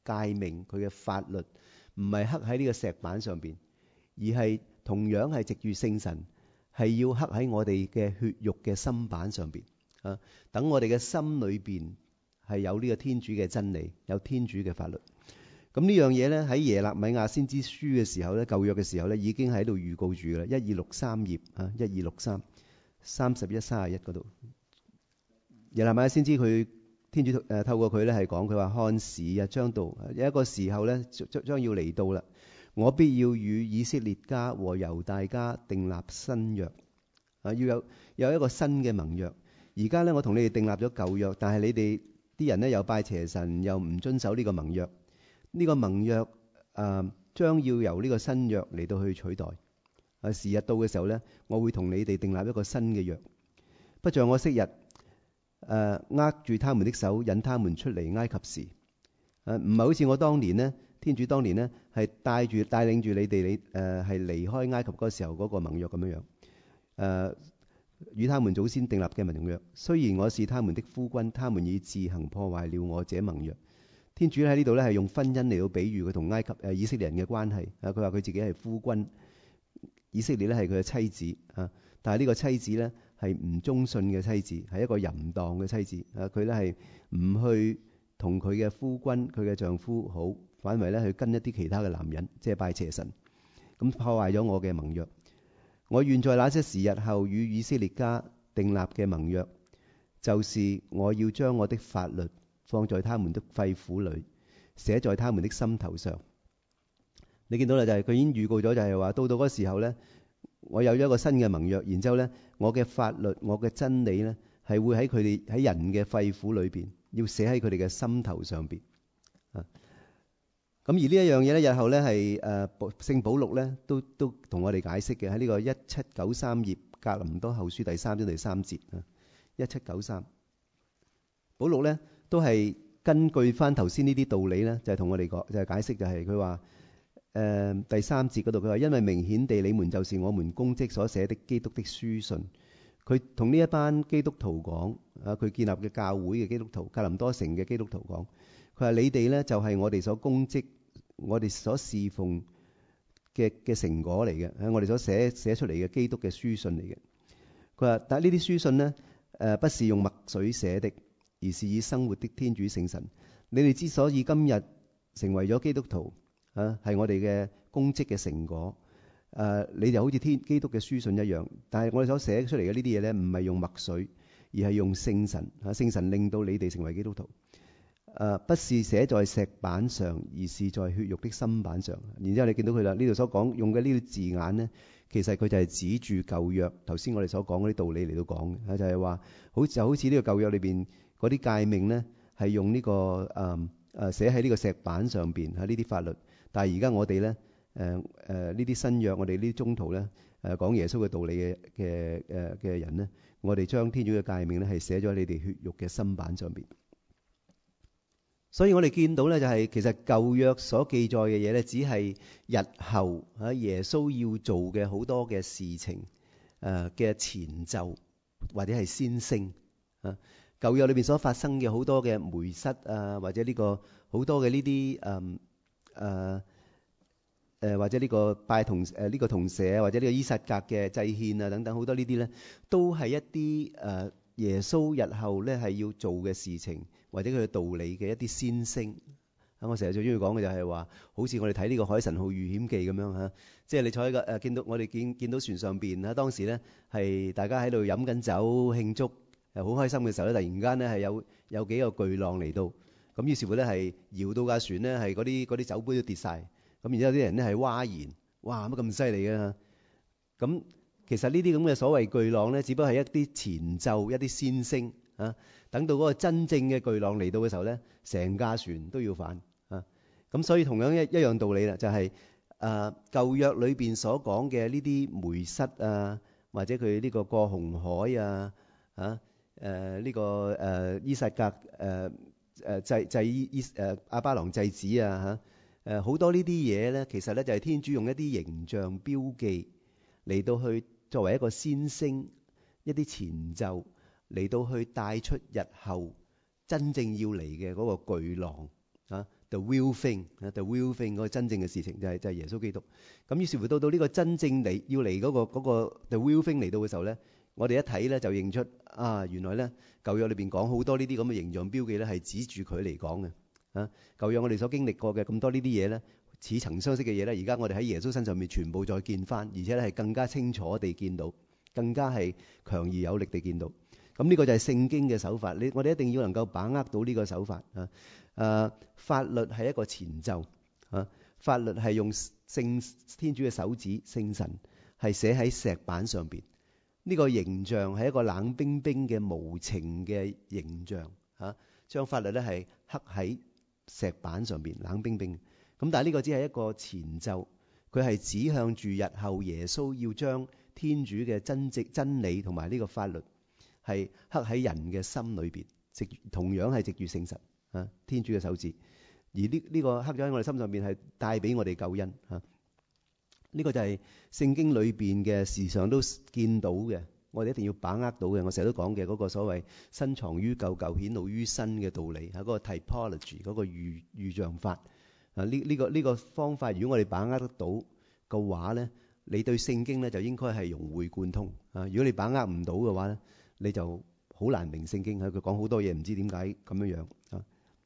Speaker 1: 誡命、佢嘅法律，唔係刻喺呢個石板上邊，而係同樣係藉住聖神，係要刻喺我哋嘅血肉嘅心板上邊啊。等我哋嘅心裏邊係有呢個天主嘅真理，有天主嘅法律。咁呢樣嘢咧，喺耶肋米亞先知書嘅時候咧，舊約嘅時候咧，已經喺度預告住噶啦。一二六三頁啊，一二六三三十一三十一嗰度，耶肋米亞先知佢天主誒透過佢咧係講，佢話看時日將到，有一個時候咧將將要嚟到啦。我必要與以色列家和猶大家訂立新約啊，要有有一個新嘅盟約。而家咧我同你哋訂立咗舊約，但係你哋啲人咧又拜邪神，又唔遵守呢個盟約。呢個盟約誒將要由呢個新約嚟到去取代。啊，時日到嘅時候咧，我會同你哋訂立一個新嘅約，不像我昔日誒握住他們的手，引他們出嚟埃及時。誒唔係好似我當年呢，天主當年呢係帶住帶領住你哋，你誒係離開埃及嗰時候嗰個盟約咁樣樣。誒與他們祖先訂立嘅盟約，雖然我是他們的夫君，他們已自行破壞了我這盟約。天主喺呢度咧係用婚姻嚟到比喻佢同埃及誒以色列人嘅關係。啊，佢話佢自己係夫君，以色列咧係佢嘅妻子啊。但係呢個妻子咧係唔忠信嘅妻子，係一個淫蕩嘅妻子。啊，佢咧係唔去同佢嘅夫君、佢嘅丈夫好，反為咧去跟一啲其他嘅男人，即係拜邪神，咁破壞咗我嘅盟約。我願在那些時日後與以色列家訂立嘅盟約，就是我要將我的法律放在他們的肺腑裏，寫在他們的心頭上。你見到啦，就係佢已經預告咗，就係話到到嗰時候咧，我有咗一個新嘅盟約，然之後咧，我嘅法律、我嘅真理咧，係會喺佢哋喺人嘅肺腑裏邊，要寫喺佢哋嘅心頭上邊啊。咁而呢一樣嘢咧，日後咧係誒聖保祿咧都都同我哋解釋嘅，喺呢個一七九三頁格林多後書第三章第三節啊，一七九三，保祿咧都係根據翻頭先呢啲道理咧，就係同我哋講，就係解釋，就係佢話誒第三節嗰度，佢話因為明顯地你們就是我們公職所寫的基督的書信。佢同呢一班基督徒講啊，佢建立嘅教會嘅基督徒，格林多城嘅基督徒講，佢話你哋咧就係我哋所公職。我哋所侍奉嘅嘅成果嚟嘅，係我哋所寫寫出嚟嘅基督嘅書信嚟嘅。佢話，但係呢啲書信呢，誒不是用墨水寫的，而是以生活的天主聖神。你哋之所以今日成為咗基督徒，啊，係我哋嘅功績嘅成果。誒，你就好似天基督嘅書信一樣。但係我哋所寫出嚟嘅呢啲嘢咧，唔係用墨水，而係用聖神。啊，聖神令到你哋成為基督徒。誒，不是寫在石板上，而是在血肉的心板上。然之後你見到佢啦，呢度所講用嘅呢啲字眼呢，其實佢就係指住舊約頭先我哋所講嗰啲道理嚟到講嘅，就係話好就好似呢個舊約裏邊嗰啲誡命呢，係用呢個誒誒寫喺呢個石板上邊喺呢啲法律。但係而家我哋呢，誒誒呢啲新約，我哋呢啲宗徒呢，誒講耶穌嘅道理嘅嘅誒嘅人呢，我哋將天主嘅誡命呢，係寫咗喺你哋血肉嘅心板上邊。所以我哋見到咧，就係其實舊約所記載嘅嘢咧，只係日後啊耶穌要做嘅好多嘅事情誒嘅前奏或者係先聲啊。舊約裏邊所發生嘅好多嘅梅瑟啊，或者呢個好多嘅呢啲誒誒誒，或者呢個拜銅誒呢個銅蛇，或者呢個依撒格嘅祭獻啊等等，好多呢啲咧，都係一啲誒耶穌日後咧係要做嘅事情，或者佢嘅道理嘅一啲先聲。啊，我成日最中意講嘅就係話，好似我哋睇呢個《海神號遇險記》咁樣嚇，即係你坐喺個誒見到我哋見見到船上邊啦，當時咧係大家喺度飲緊酒慶祝，係好開心嘅時候咧，突然間咧係有有幾個巨浪嚟到，咁於是乎咧係搖到架船咧係嗰啲嗰啲酒杯都跌晒，咁然之後啲人咧係嘩然，哇乜咁犀利嘅，咁。其實呢啲咁嘅所謂巨浪咧，只不過係一啲前奏、一啲先聲啊。等到嗰個真正嘅巨浪嚟到嘅時候咧，成架船都要翻啊。咁所以同樣一一樣道理啦，就係誒舊約裏邊所講嘅呢啲梅瑟啊，或者佢呢個過紅海啊，啊誒呢個誒依撒格誒誒祭祭依誒亞巴郎祭子啊嚇誒好多呢啲嘢咧，其實咧就係天主用一啲形象標記嚟到去。作為一個先聲，一啲前奏嚟到去帶出日後真正要嚟嘅嗰個巨浪啊， the real thing，the real thing 嗰個真正嘅事情就係就係耶穌基督。咁於是乎到到呢個真正嚟要嚟嗰個嗰個 the real thing 嚟到嘅時候咧，我哋一睇咧就認出啊，原來咧舊約裏邊講好多呢啲咁嘅形象標記咧係指住佢嚟講嘅。啊，舊約我哋所經歷過嘅咁多呢啲嘢咧，似曾相識嘅嘢咧，而家我哋喺耶穌身上面全部再見翻，而且咧係更加清楚地見到，更加係強而有力地見到。咁呢個就係聖經嘅手法，你我哋一定要能夠把握到呢個手法啊！誒，法律係一個前奏啊，法律係用聖天主嘅手指聖神係寫喺石板上邊。呢個形象係一個冷冰冰嘅無情嘅形象啊，將法律咧係刻喺石板上邊，冷冰冰。咁但係呢個只係一個前奏，佢係指向住日後耶穌要將天主嘅真正真理同埋呢個法律係刻喺人嘅心裏邊，藉同樣係藉住聖神啊，天主嘅手指。而呢呢個刻咗喺我哋心上邊係帶俾我哋救恩啊。呢個就係聖經裏邊嘅時常都見到嘅，我哋一定要把握到嘅。我成日都講嘅嗰個所謂深藏於舊，舊顯露於新嘅道理，係嗰個 typology 嗰個預預像法啊。呢呢個呢個方法，如果我哋把握得到嘅話咧，你對聖經咧就應該係融會貫通啊。如果你把握唔到嘅話咧，你就好難明聖經。佢講好多嘢，唔知點解咁樣樣啊。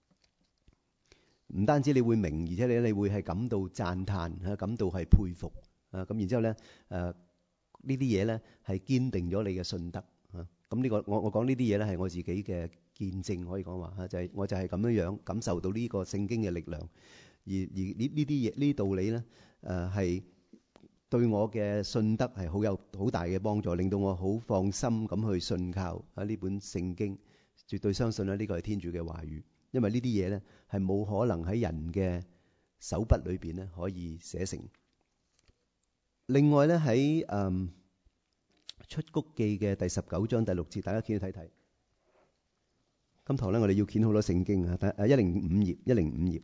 Speaker 1: 唔單止你會明，而且你你會係感到讚歎啊，感到係佩服啊。咁然之後咧，誒呢啲嘢咧係堅定咗你嘅信德啊。咁呢個我我講呢啲嘢咧係我自己嘅見證，可以講話嚇，就係我就係咁樣樣感受到呢個聖經嘅力量。而而呢呢啲嘢呢啲道理咧誒係對我嘅信德係好有好大嘅幫助，令到我好放心咁去信靠啊呢本聖經，絕對相信咧呢個係天主嘅話語，因為呢啲嘢咧係冇可能喺人嘅手筆裏邊咧可以寫成。另外咧喺誒出谷記嘅第十九章第六節，大家見去睇睇。今堂咧我哋要見好多聖經啊，誒一零五頁，一零五頁。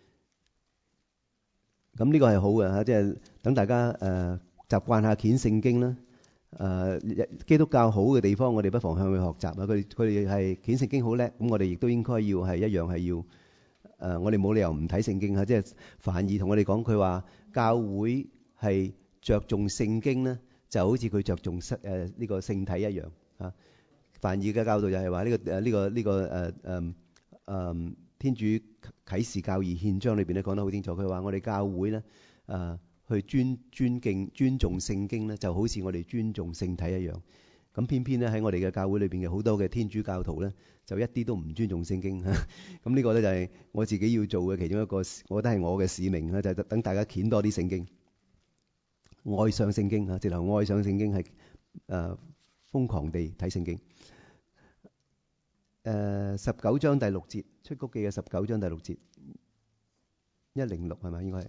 Speaker 1: 咁呢個係好嘅嚇，即係等大家誒、呃、習慣下攢聖經啦。誒、呃、基督教好嘅地方，我哋不妨向佢學習啊！佢哋佢哋係攢聖經好叻，咁我哋亦都應該要係一樣係要誒、呃，我哋冇理由唔睇聖經嚇。即係梵二同我哋講，佢話教會係着重聖經咧，就好似佢着重聖誒呢個聖體一樣啊。梵二嘅教導就係話呢個誒呢、這個呢、這個誒誒誒天主啟示教義憲章裏邊咧講得好清楚，佢話我哋教會咧誒、呃、去尊尊敬尊重聖經咧，就好似我哋尊重聖體一樣。咁偏偏咧喺我哋嘅教會裏邊嘅好多嘅天主教徒咧，就一啲都唔尊重聖經嚇。咁呢個咧就係我自己要做嘅其中一個，我覺得係我嘅使命啦，就係、是、等大家攢多啲聖經，愛上聖經嚇，直頭愛上聖經係誒、呃、瘋狂地睇聖經。誒十九章第六節，出谷記嘅十九章第六節，一零六係咪應該係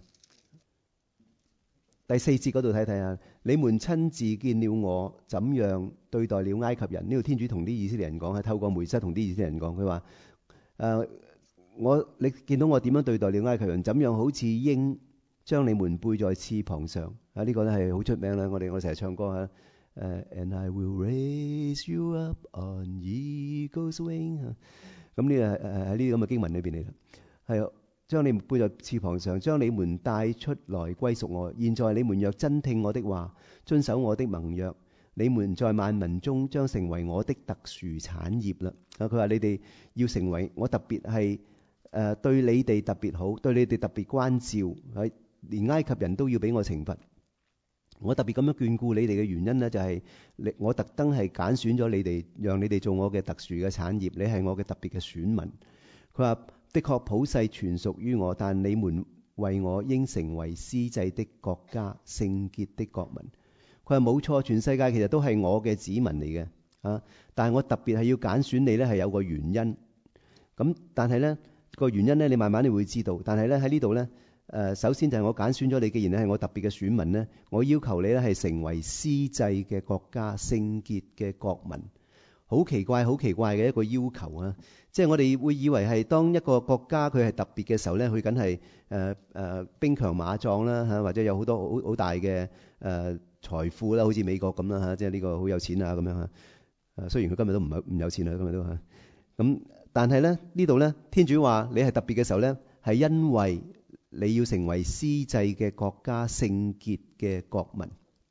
Speaker 1: 第四節嗰度睇睇啊？你們親自見了我怎樣對待了埃及人。呢度天主同啲以色列人講，係透過梅瑟同啲以色列人講，佢話誒我你見到我點樣對待了埃及人，怎樣好似鷹將你們背在翅膀上啊？呢個咧係好出名啦，我哋我成日唱歌嚇。誒、uh,，and I will raise you up on eagle's wing。咁呢個誒喺呢啲咁嘅經文裏邊嚟啦，係將你們背在翅膀上，將你們帶出來歸屬我。現在你們若真聽我的話，遵守我的盟約，你們在萬民中將成為我的特殊產業啦。啊，佢話你哋要成為我特別係誒、呃、對你哋特別好，對你哋特別關照，係連埃及人都要俾我懲罰。我特別咁樣眷顧你哋嘅原因呢，就係我特登係揀選咗你哋，讓你哋做我嘅特殊嘅產業。你係我嘅特別嘅選民。佢話：的確普世全屬於我，但你們為我應成為司祭的國家，聖潔的國民。佢話冇錯，全世界其實都係我嘅子民嚟嘅啊！但係我特別係要揀選你呢，係有個原因。咁但係呢個原因呢，你慢慢你會知道。但係呢喺呢度呢。誒，首先就係我揀選咗你，既然咧係我特別嘅選民咧，我要求你咧係成為司祭嘅國家、聖潔嘅國民。好奇怪，好奇怪嘅一個要求啊！即係我哋會以為係當一個國家佢係特別嘅時候咧，佢梗係誒誒兵強馬壯啦嚇，或者有好多好好大嘅誒財富啦，好似美國咁啦嚇，即係呢個好有錢啊咁樣嚇。誒雖然佢今日都唔係唔有錢啦，今日都嚇。咁但係咧呢度咧，天主話你係特別嘅時候咧。 係因為你要成為司祭嘅國家、聖潔嘅國民。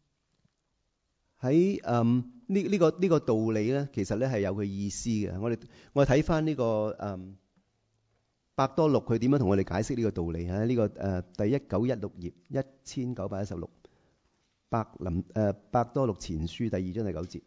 Speaker 1: 喺嗯呢呢個呢個道理咧，其實咧係有佢意思嘅。我哋我哋睇翻呢個嗯伯多祿佢點樣同我哋解釋呢個道理啊？呢個誒第一九一六頁一千九百一十六伯林誒伯多祿前書第二章第九節。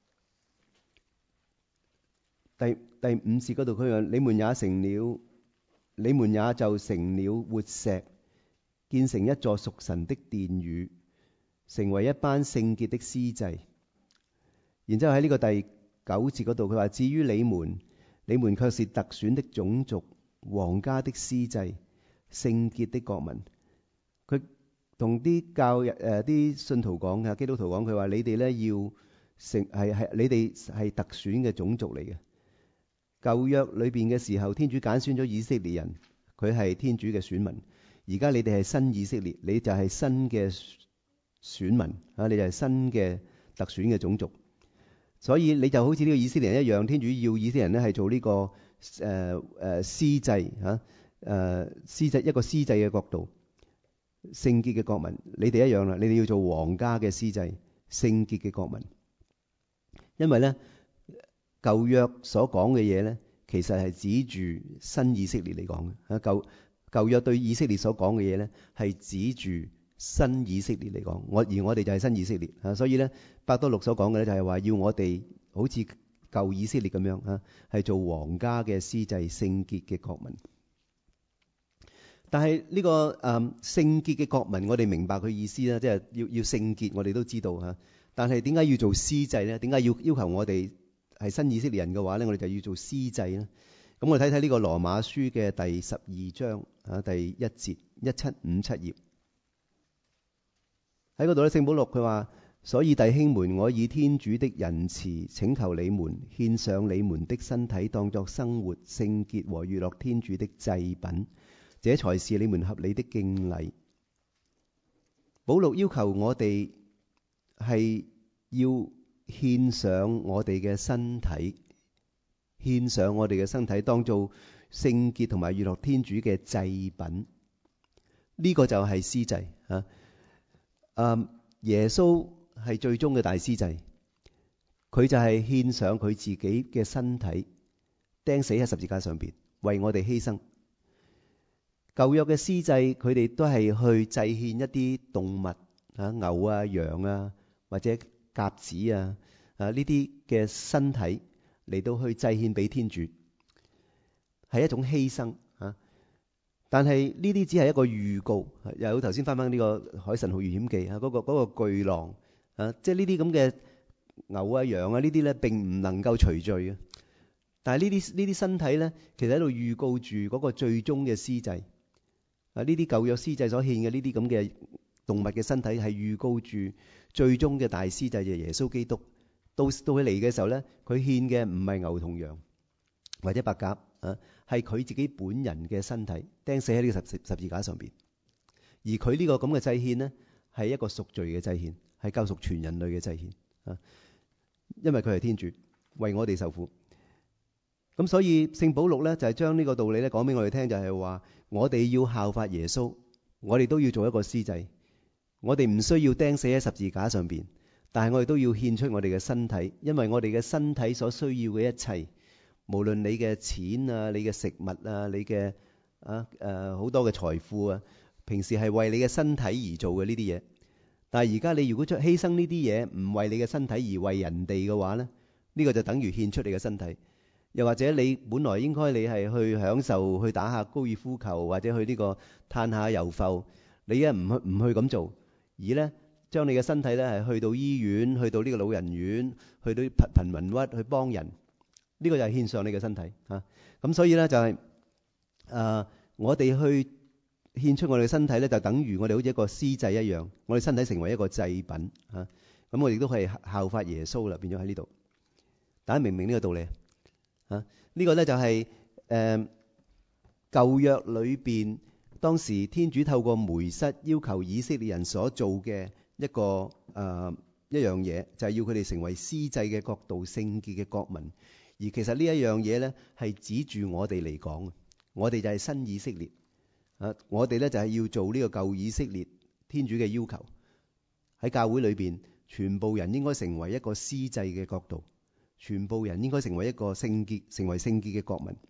Speaker 1: 第第五節嗰度佢話：你們也成了，你們也就成了活石，建成一座屬神的殿宇，成為一班聖潔的司祭。然之後喺呢個第九節嗰度佢話：至於你們，你們卻是特選的種族，皇家的司祭，聖潔的國民。佢同啲教誒啲信徒講嘅，基督徒講，佢話你哋咧要成係係你哋係特選嘅種族嚟嘅。舊約裏邊嘅時候，天主揀選咗以色列人，佢係天主嘅選民。而家你哋係新以色列，你就係新嘅選民啊！你就係新嘅特選嘅種族。所以你就好似呢個以色列人一樣，天主要以色列人咧係做呢、這個誒誒、呃、司祭嚇誒司祭一個司祭嘅國度，聖潔嘅國民。你哋一樣啦，你哋要做皇家嘅司祭，聖潔嘅國民。因為咧。舊約所講嘅嘢咧，其實係指住新以色列嚟講嘅。啊，舊舊約對以色列所講嘅嘢咧，係指住新以色列嚟講。我而我哋就係新以色列啊，所以咧，伯多祿所講嘅咧就係話要我哋好似舊以色列咁樣啊，係做皇家嘅司祭、聖潔嘅國民。但係呢、這個誒、嗯、聖潔嘅國民，我哋明白佢意思啦，即係要要聖潔，我哋都知道嚇。但係點解要做司祭咧？點解要要求我哋係新以色列人嘅話咧，我哋就要做司祭啦。咁我哋睇睇呢個羅馬書嘅第十二章啊，第一節一七五七頁喺嗰度咧，聖保祿佢話：所以弟兄們，我以天主的仁慈請求你們獻上你們的身體，當作生活、聖潔和悅樂天主的祭品，這才是你們合理的敬禮。保祿要求我哋係要獻上我哋嘅身體，獻上我哋嘅身體當做聖潔同埋悅樂天主嘅祭品。呢、這個就係司祭啊！啊，耶穌係最終嘅大司祭，佢就係獻上佢自己嘅身體，釘死喺十字架上邊，為我哋犧牲。舊約嘅司祭，佢哋都係去祭獻一啲動物啊，牛啊、羊啊，或者鴿子啊，啊呢啲嘅身體嚟到去祭獻俾天主，係一種犧牲啊！但係呢啲只係一個預告，又頭先翻翻呢個《海神號遇險記》啊，嗰個嗰個巨浪啊，即係呢啲咁嘅牛啊、羊啊呢啲咧，並唔能夠除罪嘅。但係呢啲呢啲身體咧，其實喺度預告住嗰個最終嘅司祭啊！呢啲舊約司祭所獻嘅呢啲咁嘅動物嘅身體，係預告住最終嘅大司祭就係耶穌基督。到到佢嚟嘅時候咧，佢獻嘅唔係牛同羊或者白鴿啊，係佢自己本人嘅身體釘死喺呢個十十字架上邊。而佢呢個咁嘅祭獻呢，係一個贖罪嘅祭獻，係救贖全人類嘅祭獻啊！因為佢係天主，為我哋受苦。咁所以聖保祿咧就係將呢個道理咧講俾我哋聽，就係話我哋要效法耶穌，我哋都要做一個司祭。我哋唔需要釘死喺十字架上邊，但係我哋都要獻出我哋嘅身體，因為我哋嘅身體所需要嘅一切，無論你嘅錢啊、你嘅食物啊、你嘅啊誒好多嘅財富啊，平時係為你嘅身體而做嘅呢啲嘢。但係而家你如果出犧牲呢啲嘢，唔為你嘅身體而為人哋嘅話咧，呢、呢個就等於獻出你嘅身體。又或者你本來應該你係去享受去打下高爾夫球或者去呢個嘆下遊埠，你一唔去唔去咁做，而咧將你嘅身體咧係去到醫院、去到呢個老人院、去到貧貧民窟去幫人，呢、呢個就係獻上你嘅身體嚇。咁、啊、所以咧就係、係、誒、呃、我哋去獻出我哋嘅身體咧，就等於我哋好似一個司祭一樣，我哋身體成為一個祭品嚇。咁、啊、我哋都係效法耶穌啦，變咗喺呢度。大家明唔明呢個道理？啊！呢個咧就係誒舊約裏邊當時天主透過梅瑟要求以色列人所做嘅一個誒一樣嘢，就係要佢哋成為司祭嘅國度、聖潔嘅國民。而其實呢一樣嘢咧係指住我哋嚟講，我哋就係新以色列， 啊，我哋咧就係要做呢個舊以色列天主嘅要求，喺教會裏邊，全部人應該成為一個司祭嘅國度，全部人應該成為一個聖潔，成為聖潔嘅國民。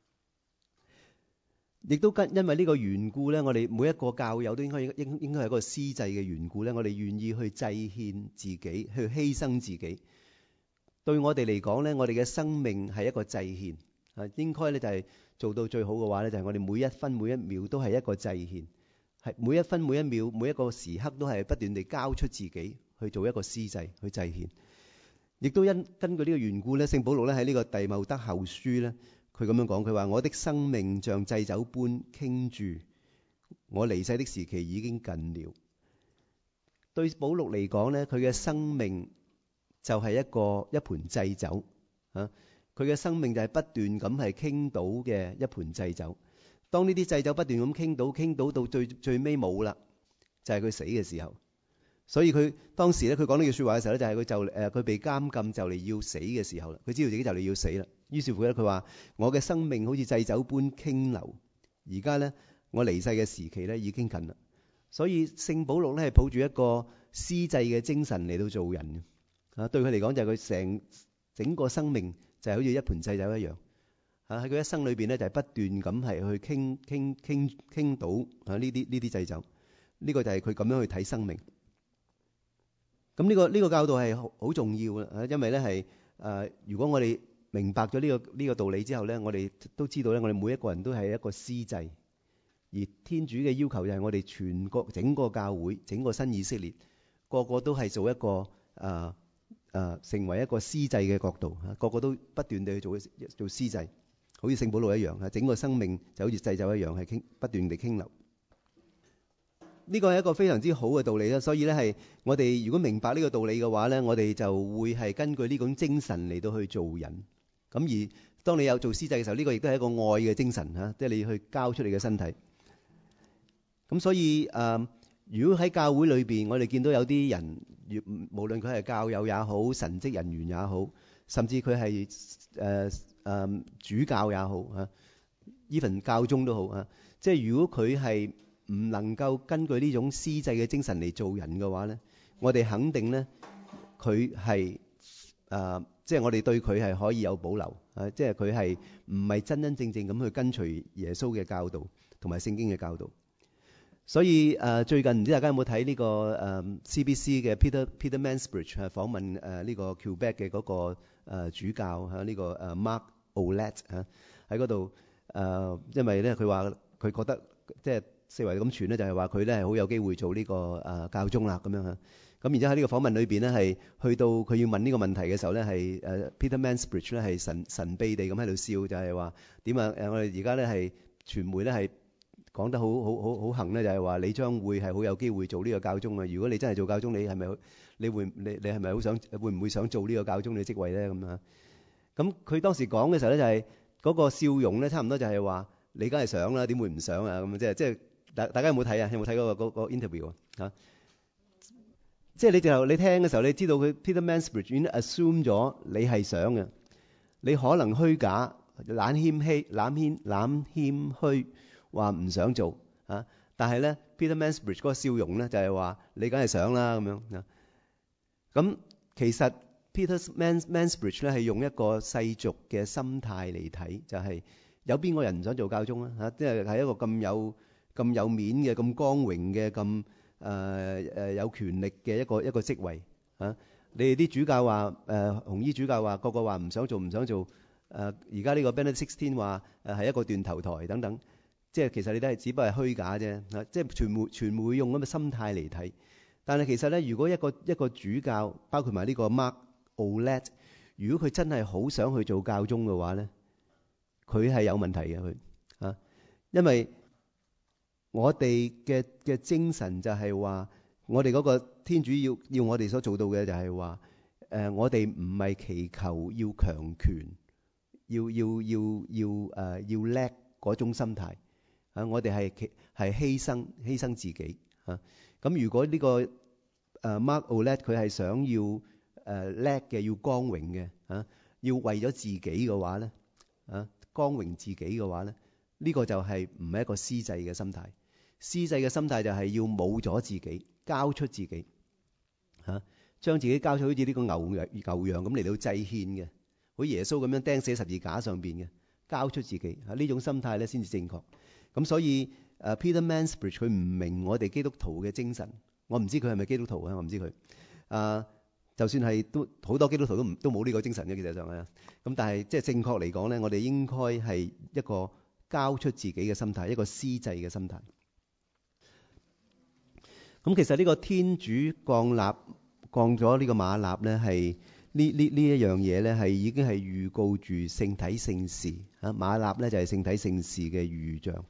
Speaker 1: 亦都跟因為呢個緣故咧，我哋每一個教友都應該應應該係一個司祭嘅緣故咧，我哋願意去祭獻自己，去犧牲自己。對我哋嚟講咧，我哋嘅生命係一個祭獻啊，應該咧就係做到最好嘅話咧，就係我哋每一分每一秒都係一個祭獻，係每一分每一秒每一個時刻都係不斷地交出自己去做一個司祭去祭獻。亦都因根據呢個緣故咧，聖保祿咧喺呢個弟茂德後書咧，佢咁樣講，佢話：我的生命像祭酒般傾注，我離世的時期已經近了。對保祿嚟講咧，佢嘅生命就係一個一盤祭酒啊！佢嘅生命就係不斷咁係傾倒嘅一盤祭酒。當呢啲祭酒不斷咁傾倒，傾倒到最最尾冇啦，就係佢死嘅時候。所以佢當時咧，佢講呢句說話嘅時候咧，就係佢就誒佢被監禁就嚟要死嘅時候啦。佢知道自己就嚟要死啦。於是乎咧，佢話：我嘅生命好似祭酒般傾流。而家咧，我離世嘅時期咧已經近啦。所以聖保祿咧係抱住一個司祭嘅精神嚟到做人嘅啊。對佢嚟講就係佢成整個生命就係好似一盤祭酒一樣啊。喺佢一生裏邊咧就係不斷咁係去傾傾傾傾倒啊呢啲呢啲祭酒。呢個就係佢咁樣去睇生命。咁呢個呢個教導係好好重要嘅，因為咧係誒，如果我哋明白咗呢個呢個道理之後咧，我哋都知道咧，我哋每一個人都係一個司祭，而天主嘅要求就係我哋全個整個教會、整個新以色列，個個都係做一個誒誒、呃呃，成為一個司祭嘅國度嚇，個個都不斷地去做做司祭，好似聖保祿一樣嚇，整個生命就好似祭酒一樣，係傾不斷地傾流。呢個係一個非常之好嘅道理啦，所以咧係我哋如果明白呢個道理嘅話咧，我哋就會係根據呢種精神嚟到去做人。咁而當你有做司祭嘅時候，呢個亦都係一個愛嘅精神嚇，即係你去交出你嘅身體。咁所以誒，如果喺教會裏邊，我哋見到有啲人，無論佢係教友也好，神職人員也好，甚至佢係誒誒主教也好嚇，even教宗都好嚇，即係如果佢係唔能夠根據呢種司祭嘅精神嚟做人嘅話咧，我哋肯定咧佢係誒，即係我哋對佢係可以有保留啊！即係佢係唔係真真正正咁去跟隨耶穌嘅教導同埋聖經嘅教導。所以誒、呃，最近唔知大家有冇睇呢個誒、呃、C B C 嘅 Peter Peter Mansbridge 係訪問誒呢、呃這個 Quebec 嘅嗰、那個、呃、主教嚇呢、啊這個誒 Marc Ouellet 嚇喺嗰度誒，因為咧佢話佢覺得即係。四圍咁傳咧，就係話佢咧係好有機會做呢個誒教宗啦咁樣嚇。咁然之後喺呢個訪問裏邊咧，係去到佢要問呢個問題嘅時候咧，係誒 Peter Mansbridge 咧係神神秘地咁喺度笑，就係話點啊誒？我哋而家咧係傳媒咧係講得好好好好行咧，就係話你將會係好有機會做呢個教宗啊！如果你真係做教宗，你係咪你會你你係咪好想會唔會想做呢個教宗嘅職位咧咁啊？咁佢當時講嘅時候咧，就係嗰個笑容咧，差唔多就係話你梗係想啦，點會唔想啊？咁即係即係。大大家有冇睇啊？有冇睇嗰個嗰個 interview 啊？嚇！即係你就你聽嘅時候，你知道佢 Peter Mansbridge 已經 assume 咗你係想嘅，你可能虛假、懶謙虛、懶謙懶謙虛，話唔想做啊！但係咧 Peter Mansbridge 嗰個笑容咧，就係話你梗係想啦咁樣啊！咁其實 Peter Mans Mansbridge 咧係用一個世俗嘅心態嚟睇，就係有邊個人唔想做教宗啊？嚇！即係係一個咁有咁有面嘅、咁光榮嘅、咁誒誒有權力嘅一個一個職位啊！你哋啲主教話誒紅衣主教話個個話唔想做唔想做誒，而家呢個 Benedict 十六話誒係一個斷頭台等等，即係其實你都係只不過係虛假啫啊！即係傳媒傳媒會用咁嘅心態嚟睇，但係其實咧，如果一個一個主教包括埋呢個 Marc Ouellet，如果佢真係好想去做教宗嘅話咧，佢係有問題嘅佢啊，因為我哋嘅嘅精神就係話，我哋嗰個天主要要我哋所做到嘅就係話，誒、呃、我哋唔係祈求要強權，要要要要誒、呃、要叻嗰種心態啊！我哋係係犧牲犧牲自己啊！咁如果呢、這個誒、呃、Marc Ouellet 佢係想要誒叻嘅，要光榮嘅啊，要為咗自己嘅話咧啊，光榮自己嘅話咧。 呢個就係唔係一個司祭嘅心態。司祭嘅心態就係要冇咗自己，交出自己嚇、啊，將自己交出好似呢個牛羊牛羊咁嚟到祭獻嘅，好似耶穌咁樣釘死十字架上邊嘅，交出自己嚇，呢、啊、種心態咧先至正確。咁所以誒、uh, Peter Mansbridge 佢唔明我哋基督徒嘅精神，我唔知佢係咪基督徒啊，我唔知佢啊。就算係都好多基督徒都唔都冇呢個精神嘅，其實上係咁，但係即係正確嚟講咧，我哋應該係一個交出自己嘅心態，一個司祭嘅心態。咁其實呢個天主降納降咗呢個馬納咧，係呢呢呢一樣嘢咧，係已經係預告住聖體聖事嚇。馬納咧就係聖體聖事嘅預象。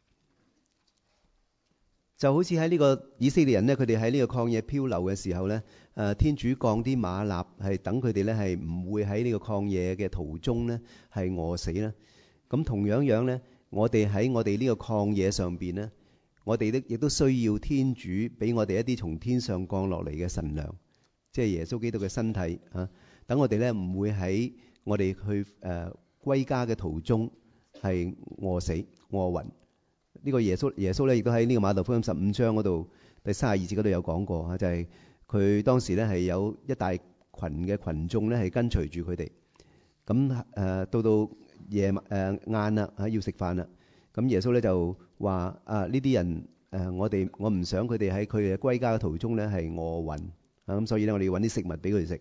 Speaker 1: 就好似喺呢個以色列人咧，佢哋喺呢個曠野漂流嘅時候咧，誒天主降啲馬納係等佢哋咧係唔會喺呢個曠野嘅途中咧係餓死啦。咁同樣樣咧，我哋喺我哋呢個曠野上邊咧，我哋都亦都需要天主俾我哋一啲從天上降落嚟嘅神糧，即係耶穌基督嘅身體啊。等我哋咧唔會喺我哋去誒歸家嘅途中係餓死餓暈。呢個耶穌耶穌咧，亦都喺呢個馬竇福音十五章嗰度第三十二節嗰度有講過啊，就係、是、佢當時咧係有一大群嘅群眾咧係跟隨住佢哋。咁誒、呃、到到夜誒晏啦嚇，要食飯啦。咁耶穌咧就話啊，呢啲人誒、呃、我哋我唔想佢哋喺佢哋歸家嘅途中咧係餓暈啊，咁所以咧我哋要揾啲食物俾佢哋食。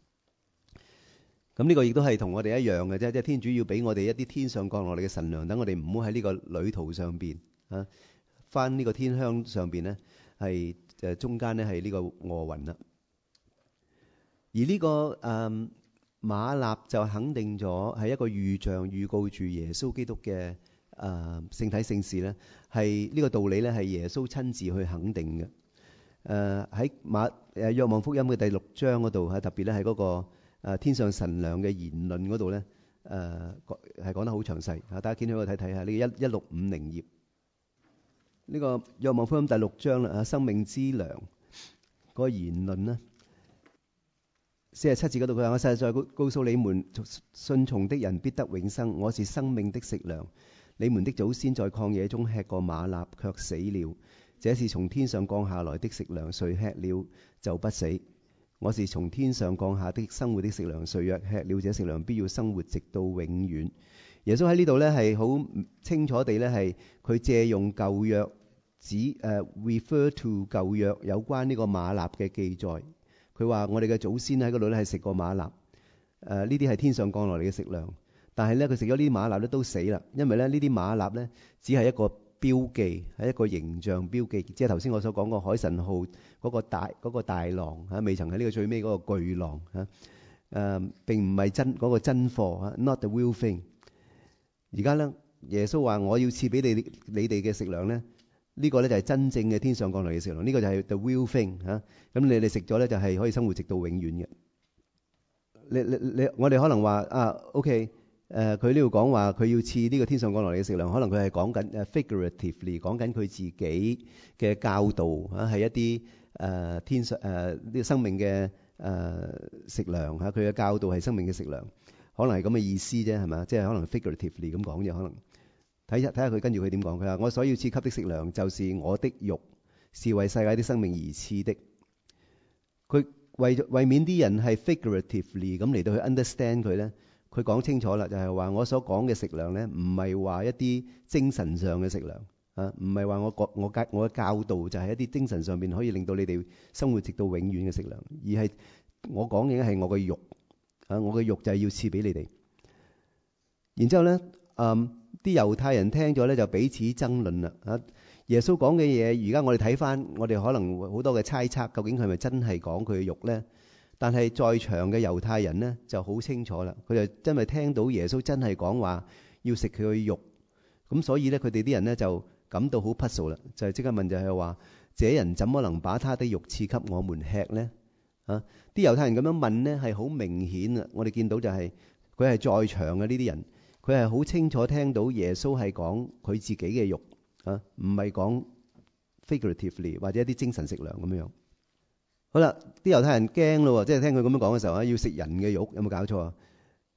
Speaker 1: 咁呢個亦都係同我哋一樣嘅啫，即係天主要俾我哋一啲天上降落嚟嘅神糧，等我哋唔好喺呢個旅途上邊啊，翻呢個天鄉上邊咧係誒中間咧係呢個餓暈啦。而呢、這個誒、嗯、馬納就肯定咗係一個預象，預告住耶穌基督嘅誒聖體聖事咧，係呢個道理咧係耶穌親自去肯定嘅。誒喺馬誒若望福音嘅第六章嗰度係特別咧係嗰個。誒天上神糧嘅言論嗰度咧，誒係講得好詳細嚇，大家見到我睇睇下呢個一一六五零頁，呢、這個若望福音第六章啦嚇，生命之糧嗰、那個言論咧，四十七節嗰度佢話：我實在告告訴你們，信從的人必得永生。我是生命的食糧。你們的祖先在曠野中吃過瑪納，卻死了。這是從天上降下來的食糧，誰吃了就不死。我是從天上降下的生活的食糧，誰若吃了這食糧，必要生活直到永遠。耶穌喺呢度咧係好清楚地咧係佢借用舊約指誒、uh, refer to 舊約有關呢個瑪納嘅記載。佢話我哋嘅祖先喺嗰度咧係食過瑪納，誒呢啲係天上降落嚟嘅食糧。但係咧佢食咗呢啲瑪納咧都死啦，因為咧呢啲瑪納咧只係一個標記，係一個形象標記，即係頭先我所講個海神號嗰個大嗰、嗰個大浪嚇，未曾喺呢個最尾嗰個巨浪嚇，誒、啊、並唔係真嗰、嗰個真貨嚇 ，not the real thing。而家咧耶穌話我要賜俾你你哋嘅食糧咧，呢、呢個咧就係真正嘅天上降嚟嘅食糧，呢、呢個就係 the real thing 嚇、啊。咁你哋食咗咧就係可以生活直到永遠嘅。你你你我哋可能話啊 ，OK。誒佢呢度講話佢要賜呢個天上降落嚟嘅食糧，可能佢係講緊誒 figuratively 講緊佢自己嘅教導嚇，係一啲誒、呃、天上誒呢個生命嘅誒、呃、食糧嚇，佢嘅教導係生命嘅食糧，可能係咁嘅意思啫，係嘛？即係可能 figuratively 咁講啫，可能睇下睇下佢跟住佢點講。佢話我所要賜給的食糧就是我的肉，是為世界的生命而賜的。佢為為免啲人係 figuratively 咁嚟到去 understand 佢咧。佢講清楚啦，就係話我所講嘅食糧咧，唔係話一啲精神上嘅食糧啊，唔係話我個我教我嘅教導就係一啲精神上邊可以令到你哋生活直到永遠嘅食糧，而係我講嘅係我嘅肉啊，我嘅肉就係要賜俾你哋。然之後咧，嗯，啲猶太人聽咗咧就彼此爭論啦啊！耶穌講嘅嘢，而家我哋睇翻，我哋可能好多嘅猜測，究竟佢係咪真係講佢嘅肉咧？但係在場嘅猶太人呢就好清楚啦，佢就真係聽到耶穌真係講話要食佢嘅肉，咁所以咧佢哋啲人呢就感到好 puzzle 啦，就係即刻問就係話：這人怎麼能把他的肉賜給我們吃呢？啊！啲猶太人咁樣問呢係好明顯啊！我哋見到就係佢係在場嘅呢啲人，佢係好清楚聽到耶穌係講佢自己嘅肉啊，唔係講 figuratively 或者一啲精神食糧咁樣。好啦，啲猶太人驚咯，即係聽佢咁樣講嘅時候啊，要食人嘅肉，有冇搞錯啊？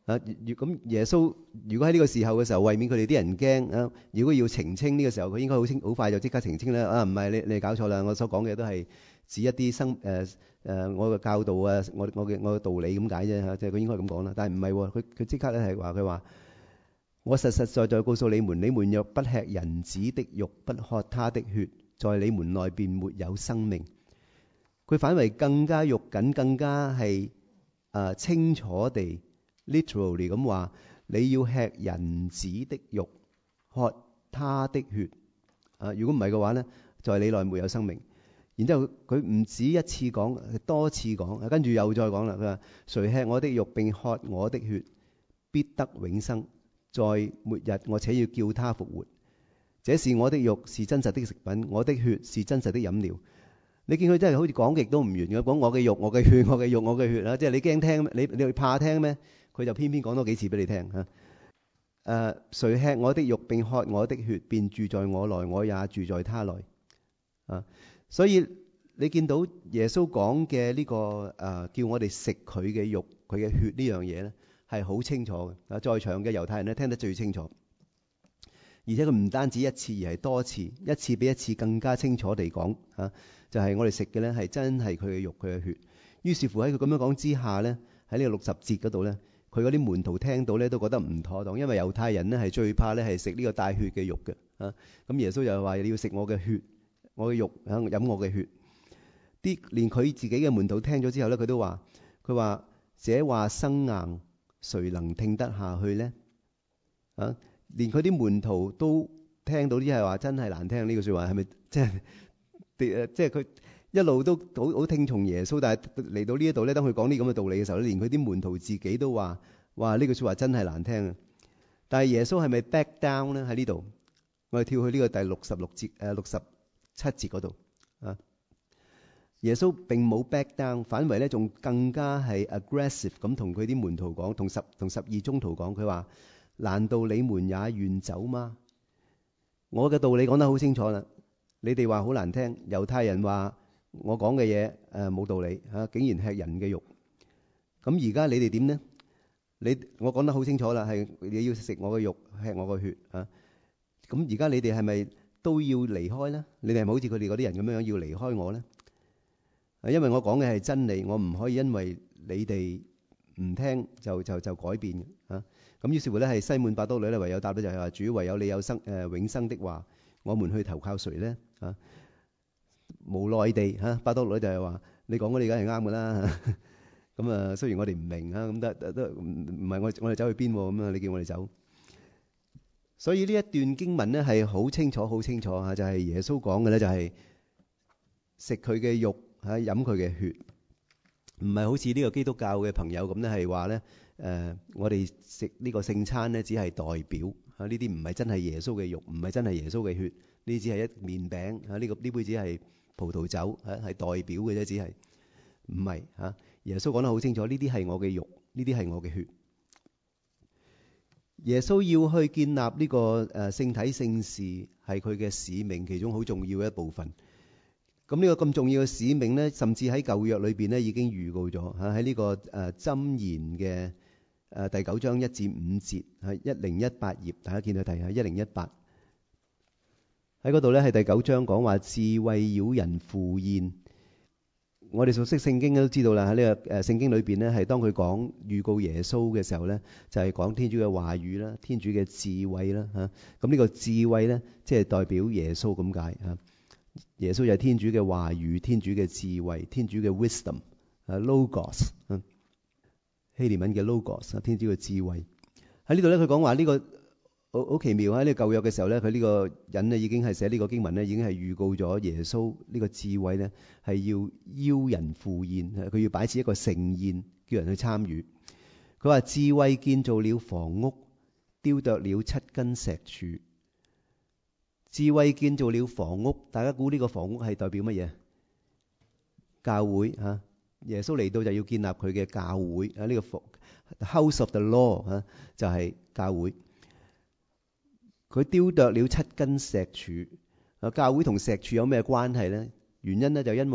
Speaker 1: 啊，咁耶穌如果喺呢個時候嘅時候，為免佢哋啲人驚啊，如果要澄清呢個時候，佢應該好清好快就即刻澄清啦。啊，唔係，你你搞錯啦，我所講嘅都係指一啲生誒誒我嘅教導啊，我我嘅我嘅道理咁解啫嚇，即係佢應該咁講啦。但係唔係喎，佢佢即刻咧係話佢話我實實在在告訴你們，你們若不吃人子的肉，不喝他的血，在你們內便沒有生命。佢反為更加肉緊，更加係誒清楚地。literally 咁話，你要吃人子的肉，喝他的血。啊，如果唔係嘅話咧，在你內沒有生命。然之後佢唔止一次講，多次講，跟住又再講啦。佢話：誰吃我的肉並喝我的血，必得永生。在末日我且要叫他復活。這是我的肉，是真實的食品；我的血是真實的飲料。你見佢真係好似講極都唔完嘅，講我嘅肉、我嘅血、我嘅肉、我嘅血啦。即係你驚聽，你你怕聽咩？佢就偏偏講多幾次俾你聽嚇。誒，誰吃我的肉並喝我的血，便住在我內，我也住在他內。啊，所以你見到耶穌講嘅呢個誒，叫我哋食佢嘅肉、佢嘅血呢樣嘢咧，係好清楚嘅。啊，在場嘅猶太人咧聽得最清楚，而且佢唔單止一次，而係多次，一次比一次更加清楚地講嚇，就係我哋食嘅咧係真係佢嘅肉、佢嘅血。於是乎喺佢咁樣講之下咧，喺呢個六十節嗰度咧。佢嗰啲門徒聽到咧都覺得唔妥當，因為猶太人咧係最怕咧係食呢個帶血嘅肉嘅啊。咁耶穌就話你要食我嘅血，我嘅肉啊，飲我嘅血。啲連佢自己嘅門徒聽咗之後咧，佢都話：佢話這話生硬，誰能聽得下去咧？啊，連佢啲門徒都聽到啲係話真係難聽呢句説話，係咪即係誒？即係佢。一路都好好聽從耶穌，但係嚟到呢一度咧，當佢講啲咁嘅道理嘅時候咧，連佢啲門徒自己都話：哇，呢句説話真係難聽啊！但係耶穌係咪 back down 咧？喺呢度，我哋跳去呢個第六十六節誒六十七節嗰度啊。耶穌並冇 back down，反為咧仲更加係 aggressive 咁同佢啲門徒講，同十同十二宗徒講，佢話：難道你們也願走嗎？我嘅道理講得好清楚啦，你哋話好難聽，猶太人話。我講嘅嘢誒冇道理嚇，竟然吃人嘅肉。咁而家你哋點呢？你我講得好清楚啦，係你要食我嘅肉，吃我嘅血嚇。咁而家你哋係咪都要離開呢？你哋係咪好似佢哋嗰啲人咁樣要離開我呢？因為我講嘅係真理，我唔可以因為你哋唔聽就就就改變嚇。咁於是乎咧，係西滿伯多祿咧唯有答咧就係話：主，唯有你有生誒、呃、永生的話，我們去投靠誰呢？嚇！無奈地嚇，伯多祿就係話：你講嗰啲梗係啱㗎啦。咁啊，雖然我哋唔明嚇，咁得都唔唔係我我哋走去邊咁啊？你叫我哋走。所以呢一段經文咧係好清楚、好清楚嚇，就係耶穌講嘅咧就係食佢嘅肉嚇，飲佢嘅血，唔係好似呢個基督教嘅朋友咁咧係話咧誒，我哋食呢個聖餐咧只係代表嚇，呢啲唔係真係耶穌嘅肉，唔係真係耶穌嘅血，呢只係一麵餅嚇，呢個呢杯只係葡萄酒嚇，係代表嘅啫，只係唔係嚇。耶穌講得好清楚，呢啲係我嘅肉，呢啲係我嘅血。耶穌要去建立呢個誒聖體聖事係佢嘅使命，其中好重要嘅一部分。咁呢個咁重要嘅使命咧，甚至喺舊約裏邊咧已經預告咗嚇，喺呢個誒箴言嘅誒第九章一至五節係一零一八頁，大家見到睇下一零一八喺嗰度咧，係第九章講話智慧擾人赴宴。我哋熟悉聖經都知道啦，喺呢個誒聖經裏邊咧，係當佢講預告耶穌嘅時候咧，就係講天主嘅話語啦，天主嘅智慧啦嚇。咁呢個智慧咧，即係代表耶穌咁解嚇。耶穌就係天主嘅話語，天主嘅智慧，天主嘅 wisdom 啊 logos 啊，希臘文嘅 logos 啊，天主嘅智慧。喺呢度咧，佢講話呢個好好奇妙，喺呢個舊約嘅時候咧，佢呢個人咧已經係寫呢個經文咧，已經係預告咗耶穌呢個智慧咧係要邀人赴宴，佢要擺設一個盛宴，叫人去參與。佢話智慧建造了房屋，雕琢了七根石柱。智慧建造了房屋，大家估呢個房屋係代表乜嘢？教會嚇，耶穌嚟到就要建立佢嘅教會啊！呢個 House of the Lord 嚇就係教會。佢雕琢了七根石柱啊！教會同石柱有咩關係咧？原因咧就因為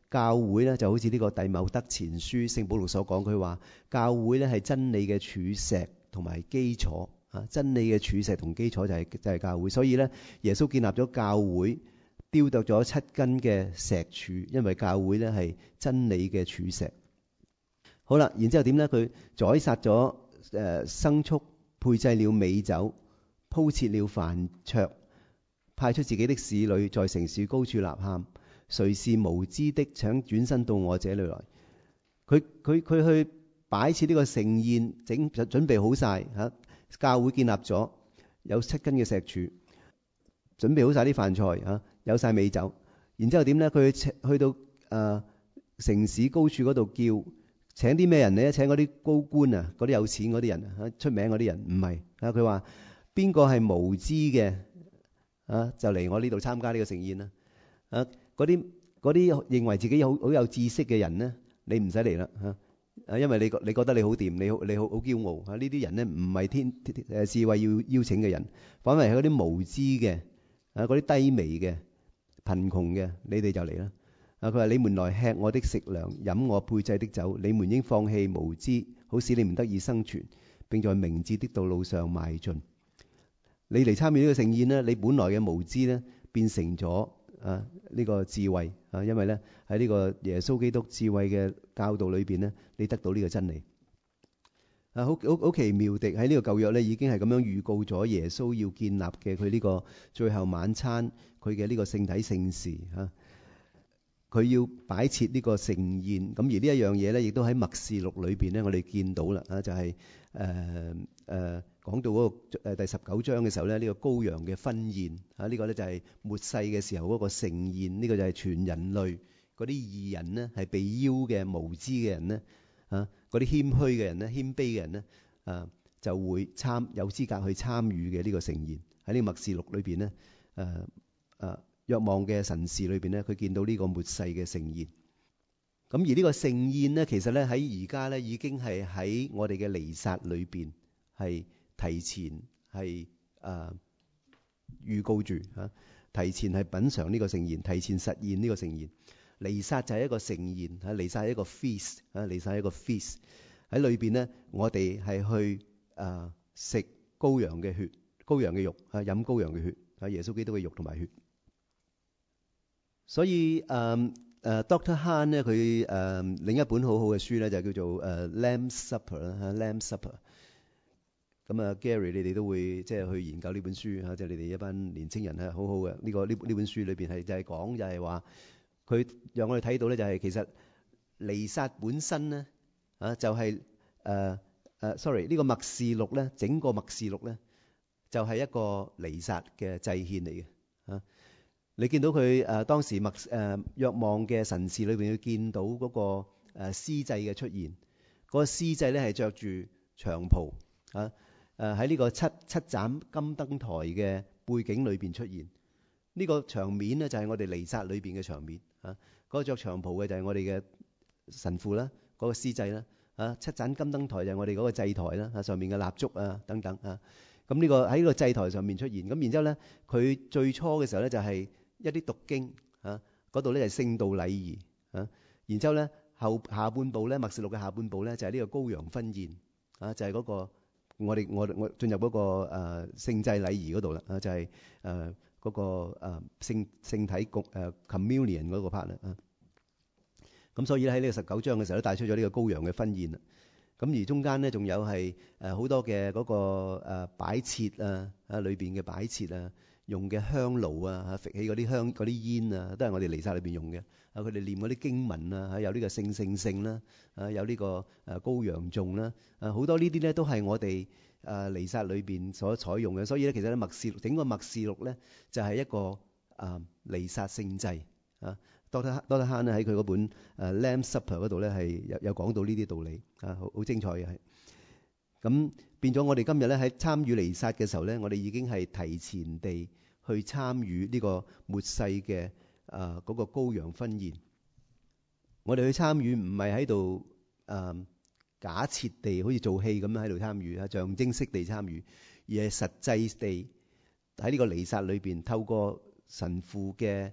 Speaker 1: 教會咧就好似呢個弟茂德前書聖保祿所講，佢話教會咧係真理嘅柱石同埋基礎啊，真理嘅柱石同基礎就係就係教會。所以咧耶穌建立咗教會，雕琢咗七根嘅石柱，因為教會咧係真理嘅柱石。好啦，然之後點咧？佢宰殺咗誒牲畜，配製了美酒，鋪設了飯桌，派出自己的使女在城市高處吶喊：誰是無知的，請轉身到我這裏來。佢佢佢去擺設呢個盛宴，整準備好晒嚇，教會建立咗有七根嘅石柱，準備好晒啲飯菜嚇，有晒美酒。然之後點咧？佢去到誒、呃、城市高處嗰度叫。請啲咩人咧？請嗰啲高官啊，嗰啲有錢嗰啲人啊，出名嗰啲人，唔係啊。佢話邊個係無知嘅啊？就嚟我呢度參加呢個盛宴啦。啊，嗰啲嗰啲認為自己好好有知識嘅人咧，你唔使嚟啦嚇。啊，因為你覺你覺得你好掂，你好你好好驕傲啊。呢啲人咧唔係天誒智慧要邀請嘅人，反為係嗰啲無知嘅啊，嗰啲低微嘅貧窮嘅，你哋就嚟啦。啊！佢話：你們來吃我的食糧，飲我配製的酒。你們應放棄無知，好使你們得以生存，並在明智的道路上邁進。你嚟參與呢個盛宴咧，你本來嘅無知咧變成咗啊呢個智慧啊，因為咧喺呢個耶穌基督智慧嘅教導裏邊咧，你得到呢個真理啊，好好好奇妙地喺呢個舊約咧已經係咁樣預告咗耶穌要建立嘅佢呢個最後晚餐，佢嘅呢個聖體聖事啊。佢要擺設呢個盛宴，咁而呢一樣嘢咧，亦都喺默示錄裏邊咧，我哋見到啦啊，就係誒誒講到嗰個誒第十九章嘅時候咧，呢個羔羊嘅婚宴啊，呢個咧就係末世嘅時候嗰個盛宴，呢個就係全人類嗰啲義人咧，係被邀嘅無知嘅人咧啊，嗰啲謙虛嘅人咧，謙卑嘅人咧啊，就會參有資格去參與嘅呢個盛宴。喺呢個默示錄裏邊咧，誒誒。若望嘅神視裏邊咧，佢見到呢個末世嘅盛宴。咁而呢個盛宴咧，其實咧喺而家咧已經係喺我哋嘅彌撒裏邊係提前係誒預告住嚇，提前係品嚐呢個盛宴，提前實現呢個盛宴。彌撒就係一個盛宴嚇，彌撒係一個 feast 嚇，彌撒係一個 feast 喺裏邊咧，我哋係去誒食羔羊嘅血、羔羊嘅肉嚇，飲羔羊嘅血嚇，耶穌基督嘅肉同埋血。所以誒誒、嗯呃、Doctor Han 咧，佢誒、呃、另一本好好嘅書咧，就叫做誒、呃、Lamb Supper 啦嚇 Lamb Supper。咁啊 Gary，你哋都會即係去研究呢本書嚇，即係你哋一班年青人係好好嘅。呢、這個呢呢本書裏邊係就係講就係話，佢讓我哋睇到咧就係其實彌撒本身咧啊就係誒誒 sorry 呢個默示錄咧，整個默示錄咧就係一個彌撒嘅祭獻嚟嘅啊。你見到佢誒、呃、當時默誒若望嘅神視裏邊，要見到嗰、那個誒、呃、司祭嘅出現。嗰、那個司祭咧係着住長袍啊誒喺呢個七七盞金燈台嘅背景裏邊出現。呢、這個場面咧就係、是、我哋彌撒裏邊嘅場面啊。嗰、那個着長袍嘅就係我哋嘅神父啦，嗰、那個司祭啦啊。七盞金燈台就係我哋嗰個祭台啦啊，上面嘅蠟燭啊等等啊。咁、這、呢個喺呢個祭台上面出現。咁然之後咧，佢最初嘅時候咧就係、是。一啲讀經啊，嗰度咧就係聖道禮儀啊，然之後咧後下半部咧默示錄嘅下半部咧就係呢個羔羊婚宴啊，就係、是、嗰、那個我哋我我進入嗰、那個誒聖祭禮儀嗰度啦啊，就係誒嗰個誒聖聖體局誒 communion 嗰個 part 啦啊。咁所以喺呢個十九章嘅時候咧帶出咗呢個羔羊嘅婚宴啦。咁而中間咧仲有係誒好多嘅嗰個誒擺設啊啊裏邊嘅擺設啊。用嘅香爐啊，嚇，揈起嗰啲香嗰啲煙啊，都係我哋彌撒裏邊用嘅。啊，佢哋念嗰啲經文啊，嚇，有呢個聖聖聖啦，啊，有呢個誒羔羊頌啦，啊，好多呢啲咧都係我哋誒彌撒裏邊所採用嘅。所以咧，其實咧默示整個默示錄咧就係一個誒彌撒聖祭啊。Doctor Doctor Han 咧喺佢嗰本誒 Lamb Supper 嗰度咧係有有講到呢啲道理啊，好好精彩嘅係。咁變咗，我哋今日咧喺參與彌撒嘅時候咧，我哋已經係提前地去參與呢個末世嘅啊嗰個羔羊婚宴。我哋去參與唔係喺度誒假設地好似做戲咁樣喺度參與啊，象徵式地參與，而係實際地喺呢個彌撒裏邊透過神父嘅佢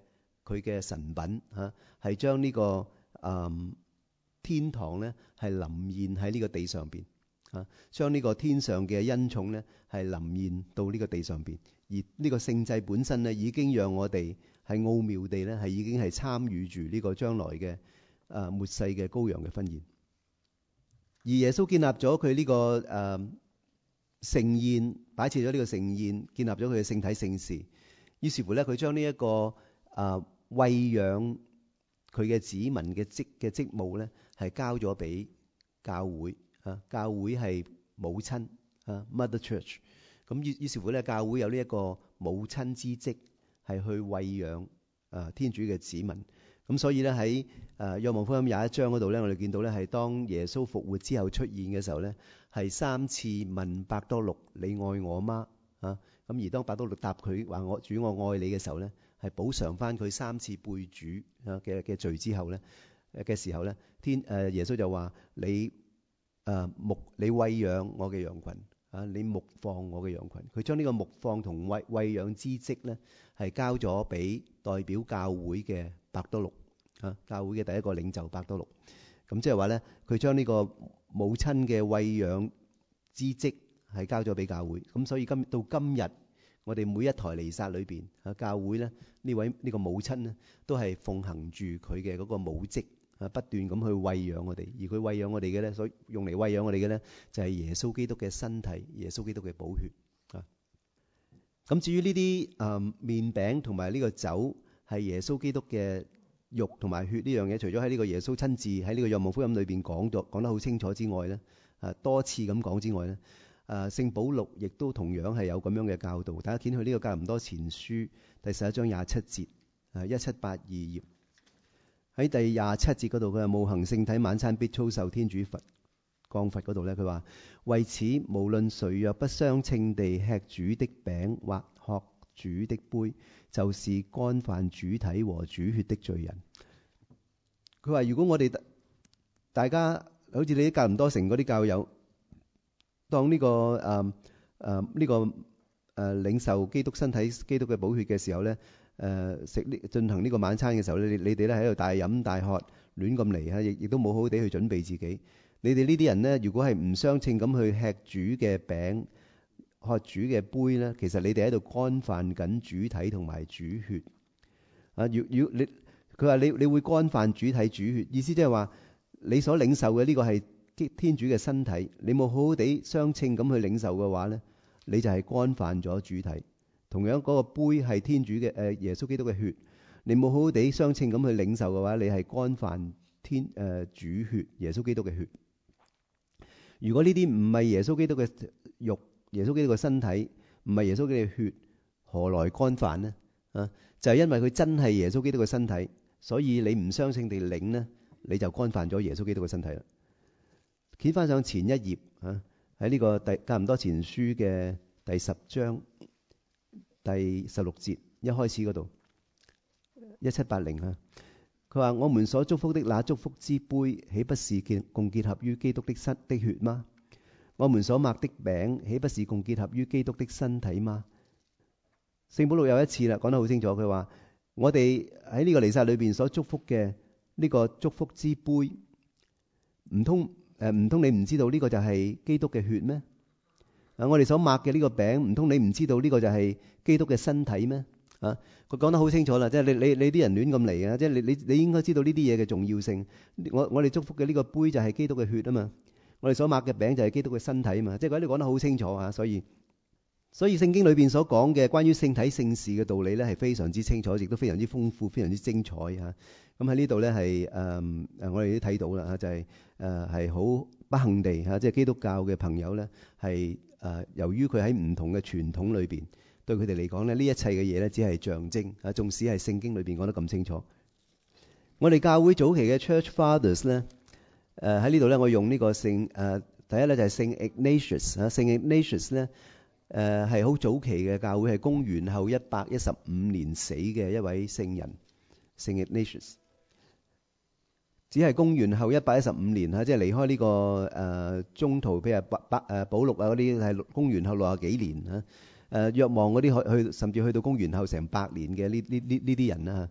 Speaker 1: 佢嘅神品嚇，係將呢個誒天堂咧係臨現喺呢個地上邊啊，將呢個天上嘅恩寵咧係臨現到呢個地上邊。而呢個聖祭本身咧已經讓我哋係奧妙地咧係已經係參與住呢個將來嘅誒末世嘅羔羊嘅婚宴。而耶穌建立咗佢呢個誒盛宴，擺設咗呢個盛宴，建立咗佢嘅聖體聖事。於是乎咧，佢將呢一個誒餵養佢嘅子民嘅職嘅職務咧，係交咗俾教會啊。教會係母親啊 ，Mother Church。咁於於是乎咧，教會有呢一個母親之職，係去餵養誒天主嘅子民。咁所以咧喺誒若望福音廿一章嗰度咧，我哋見到咧係當耶穌復活之後出現嘅時候咧，係三次問伯多祿：你愛我嗎？啊！咁而當伯多祿答佢話我主我愛你嘅時候咧，係補償翻佢三次背主啊嘅嘅罪之後咧嘅時候咧，天誒耶穌就話你誒牧你餵養我嘅羊群啊，你牧放我嘅羊群。佢將呢個牧放同餵餵養之職咧係交咗俾代表教會嘅伯多祿啊，教會嘅第一個領袖伯多祿。咁即係話咧，佢將呢個母親嘅餵養之職係交咗俾教會。咁所以今到今日，我哋每一台彌撒裏邊啊，教會咧呢位呢個母親咧都係奉行住佢嘅嗰個母職啊，不斷咁去餵養我哋。而佢餵養我哋嘅咧，所以用嚟餵養我哋嘅咧就係耶穌基督嘅身體，耶穌基督嘅寶血啊。咁至於呢啲誒麵餅同埋呢個酒係耶穌基督嘅肉同埋血呢樣嘢，除咗喺呢個耶穌親自喺呢個若望福音裏邊講咗講得好清楚之外咧，啊多次咁講之外咧，啊聖保祿亦都同樣係有咁樣嘅教導。大家見去呢個哥林多前書第十一章廿七節，啊一七八二頁喺第廿七節嗰度，佢話務行聖體晚餐必操受天主罰降罰嗰度咧，佢話為此無論誰若不相稱地吃主的餅或喝主的杯，就是干犯主體和主血的罪人。佢話如果我哋大家好似你啲格林多城嗰啲教友，當呢、這個誒誒呢個誒、呃、領受基督身體、基督嘅寶血嘅時候咧，誒食呢進行呢個晚餐嘅時候咧，你你哋咧喺度大飲大喝，亂咁嚟嚇，亦亦都冇好好地去準備自己。你哋呢啲人咧，如果係唔相稱咁去吃主嘅餅、喝主嘅杯咧，其實你哋喺度干犯緊主體同埋主血啊！要要你佢話你你會干犯主體主血，意思即係話你所領受嘅呢個係天主嘅身體，你冇好好地相稱咁去領受嘅話咧，你就係干犯咗主體。同樣嗰個杯係天主嘅誒耶穌基督嘅血，你冇好好地相稱咁去領受嘅話，你係干犯天誒、呃、主血耶穌基督嘅血。如果呢啲唔係耶穌基督嘅肉，耶穌基督嘅身體，唔係耶穌基督嘅血，何來干犯呢？啊，就係、是、因為佢真係耶穌基督嘅身體，所以你唔相稱地領呢，你就干犯咗耶穌基督嘅身體啦。掀翻上前一頁啊，喺呢個第哥林多前書嘅第十章第十六節一開始嗰度一七八零啊，佢話我們所祝福的那祝福之杯，豈不是結共結合於基督的身的血嗎？我們所擘的餅，豈不是共結合於基督的身體嗎？聖保祿有一次啦，講得好清楚，佢話我哋喺呢個彌撒裏邊所祝福嘅呢個祝福之杯，唔通誒唔通你唔知道呢個就係基督嘅血咩？啊，我哋所擘嘅呢個餅，唔通你唔知道呢個就係基督嘅身體咩？啊，佢講得好清楚啦，即係你你你啲人亂咁嚟啊！即係你你你應該知道呢啲嘢嘅重要性。我我哋祝福嘅呢個杯就係基督嘅血啊嘛，我哋所擘嘅餅就係基督嘅身體啊嘛，即係佢哋講得好清楚啊！所以所以聖經裏邊所講嘅關於聖體聖事嘅道理咧，係非常之清楚，亦都非常之豐富，非常之精彩嚇。咁喺呢度咧係誒誒，我哋都睇到啦嚇，就係誒係好不幸地嚇，即係基督教嘅朋友咧係誒由於佢喺唔同嘅傳統裏邊，對佢哋嚟講咧，呢一切嘅嘢咧只係象徵啊，縱使係聖經裏邊講得咁清楚。我哋教會早期嘅 Church Fathers 咧，誒喺呢度咧，我用呢個聖誒第一咧就係聖 Ignatius 啊，聖 Ignatius 咧誒係好早期嘅教會，係公元後一百一十五年死嘅一位聖人，聖 Ignatius。只係公元後一百一十五年嚇，即係離開呢、這個誒、呃、中途，譬如伯伯誒保祿啊嗰啲係公元後六十幾年嚇，誒若望嗰啲去去甚至去到公元後成百年嘅呢呢呢呢啲人啦嚇，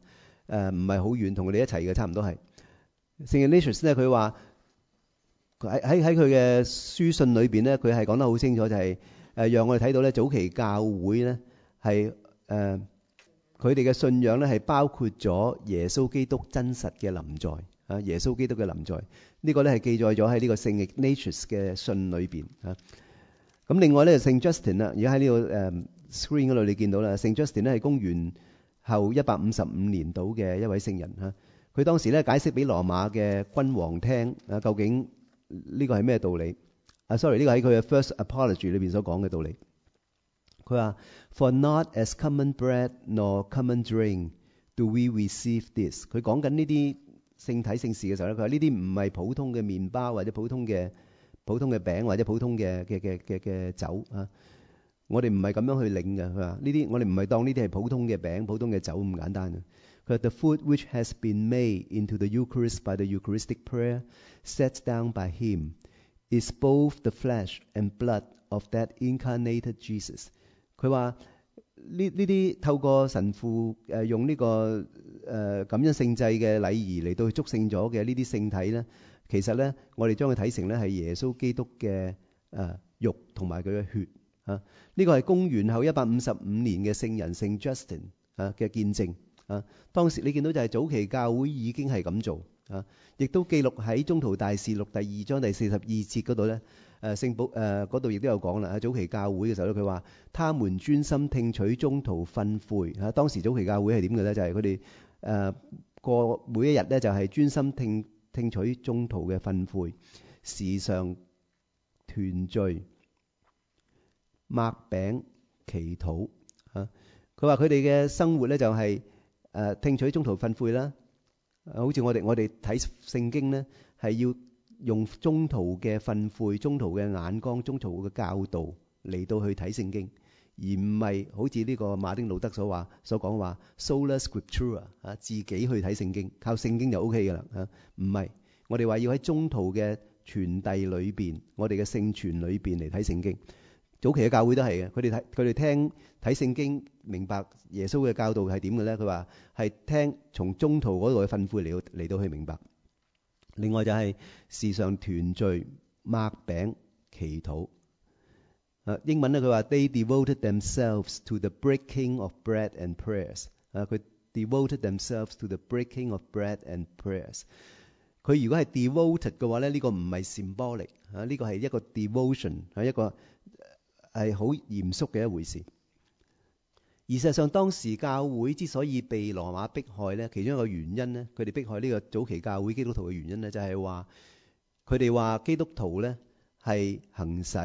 Speaker 1: 誒唔係好遠，同佢哋一齊嘅差唔多係。聖 Ignatius 咧，佢話喺喺喺佢嘅書信裏邊咧，佢係講得好清楚，就係誒讓我哋睇到咧，早期教會咧係誒佢哋嘅信仰咧係包括咗耶穌基督真實嘅臨在啊，耶穌基督嘅臨在呢個咧係記載咗喺呢個聖 Ignatius 嘅信裏邊啊。咁另外咧，聖 Justin 啦，而家喺呢個誒 screen 嗰度你見到啦，聖 Justin 咧係公元後一百五十五年到嘅一位聖人嚇。佢當時咧解釋俾羅馬嘅君王聽啊，究竟呢個係咩道理啊？sorry，呢個喺佢嘅 First Apology 裏邊所講嘅道理。佢話：For not as common bread nor common drink do we receive this。佢講緊呢啲聖體聖事嘅時候咧，佢話呢啲唔係普通嘅麵包或者普通嘅普通嘅餅或者普通嘅嘅嘅嘅嘅酒啊。我哋唔係咁樣去領嘅。佢話呢啲我哋唔係當呢啲係普通嘅餅、普通嘅酒咁簡單嘅。佢話 The food which has been made into the Eucharist by the Eucharistic prayer set down by him is both the flesh and blood of that incarnated Jesus。佢話呢呢啲透過神父誒用呢個誒感恩聖祭嘅禮儀嚟到去祝聖咗嘅呢啲聖體咧，其實咧我哋將佢睇成咧係耶穌基督嘅誒肉同埋佢嘅血啊。呢個係公元後一百五十五年嘅聖人聖 Justin 啊嘅見證啊。當時你見到就係早期教會已經係咁做啊，亦都記錄喺宗徒大事錄第二章第四十二節嗰度咧。誒聖保誒嗰度亦都有講啦。喺早期教會嘅時候咧，佢話他們專心聽取宗徒訓誨嚇。當時早期教會係點嘅咧？就係佢哋誒過每一日咧，就係專心聽聽取宗徒嘅訓誨，時常團聚、擘餅、祈禱嚇。佢話佢哋嘅生活咧就係誒聽取宗徒訓誨啦。好似我哋我哋睇聖經咧係要用宗徒嘅訓誨、宗徒嘅眼光、宗徒嘅教導嚟到去睇聖經，而唔係好似呢個馬丁路德所話所講話 sola scriptura 啊，自己去睇聖經，靠聖經就 O K 㗎啦嚇。唔係，我哋話要喺宗徒嘅傳遞裏邊，我哋嘅聖傳裏邊嚟睇聖經。早期嘅教會都係嘅，佢哋睇佢哋聽睇聖經，明白耶穌嘅教導係點嘅咧？佢話係聽從宗徒嗰度嘅訓誨嚟到嚟到去明白。另外就係時常團聚、擘餅、祈禱。啊，英文咧佢話 They devoted themselves to the breaking of bread and prayers。啊，佢 devoted themselves to the breaking of bread and prayers。佢如果係 devoted 嘅話咧，呢、這個唔係 symbolic 啊，呢個係一個 devotion 係一個係好嚴肅嘅一回事。而事實上，當時教會之所以被羅馬迫害咧，其中一個原因咧，佢哋迫害呢個早期教會基督徒嘅原因咧，就係話佢哋話基督徒咧係行使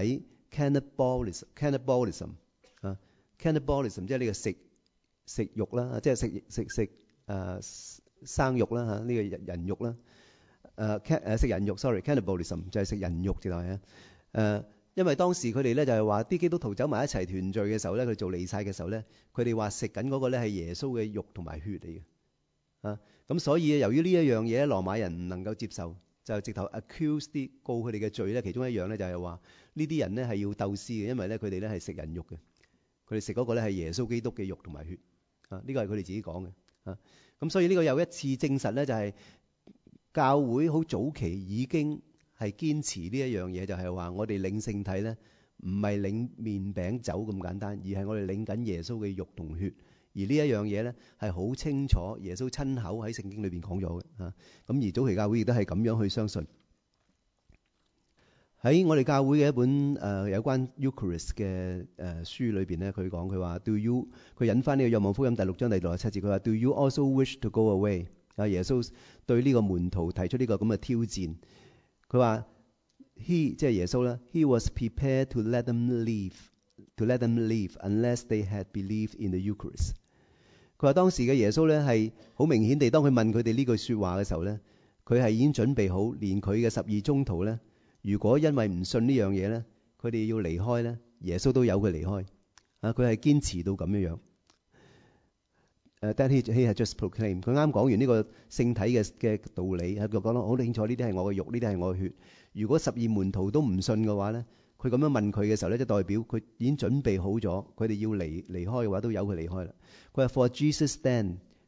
Speaker 1: cannibalism，cannibalism 啊 ，cannibalism 即係呢個食食肉啦，即係食食食誒生肉啦嚇，呢個人人肉啦，誒誒食人肉 ，sorry，cannibalism 就係食人肉，就係啊誒。因為當時佢哋咧就係話啲基督徒走埋一齊團聚嘅時候咧，佢做彌撒嘅時候咧，佢哋話食緊嗰個咧係耶穌嘅肉同埋血嚟嘅啊。咁所以由於呢一樣嘢，羅馬人唔能夠接受，就直頭 accuse 啲告佢哋嘅罪咧。其中一樣咧就係話呢啲人咧係要鬥屍嘅，因為咧佢哋咧係食人肉嘅，佢哋食嗰個咧係耶穌基督嘅肉同埋血啊。呢個係佢哋自己講嘅啊。咁所以呢個有一次證實咧，就係教會好早期已經係堅持呢一樣嘢，就係話我哋領聖體咧，唔係領麵餅酒咁簡單，而係我哋領緊耶穌嘅肉同血。而呢一樣嘢咧係好清楚，耶穌親口喺聖經裏邊講咗嘅嚇。咁而早期教會亦都係咁樣去相信。喺我哋教會嘅一本誒有關 Eucharist 嘅誒書裏邊咧，佢講佢話 Do you 佢引翻呢個《若望福音》第六章第六十七節，佢話 Do you also wish to go away？ 啊，耶穌對呢個門徒提出呢個咁嘅挑戰。佢話 He 即係耶穌啦 ，He was prepared to let them leave, to let them leave unless they had believed in the Eucharist。佢話當時嘅耶穌咧係好明顯地，當佢問佢哋呢句説話嘅時候咧，佢係已經準備好，連佢嘅十二宗徒咧，如果因為唔信呢樣嘢咧，佢哋要離開咧，耶穌都有佢離開。啊，佢係堅持到咁樣樣。誒 that he he had just proclaimed， 佢啱講完呢個聖體嘅嘅道理，佢講得好清楚，呢啲係我嘅肉，呢啲係我嘅血。如果十二門徒都唔信嘅話咧，佢咁樣問佢嘅時候咧，就代表佢已經準備好咗，佢哋要離離開嘅話，都由佢離開啦。佢話 For Jesus then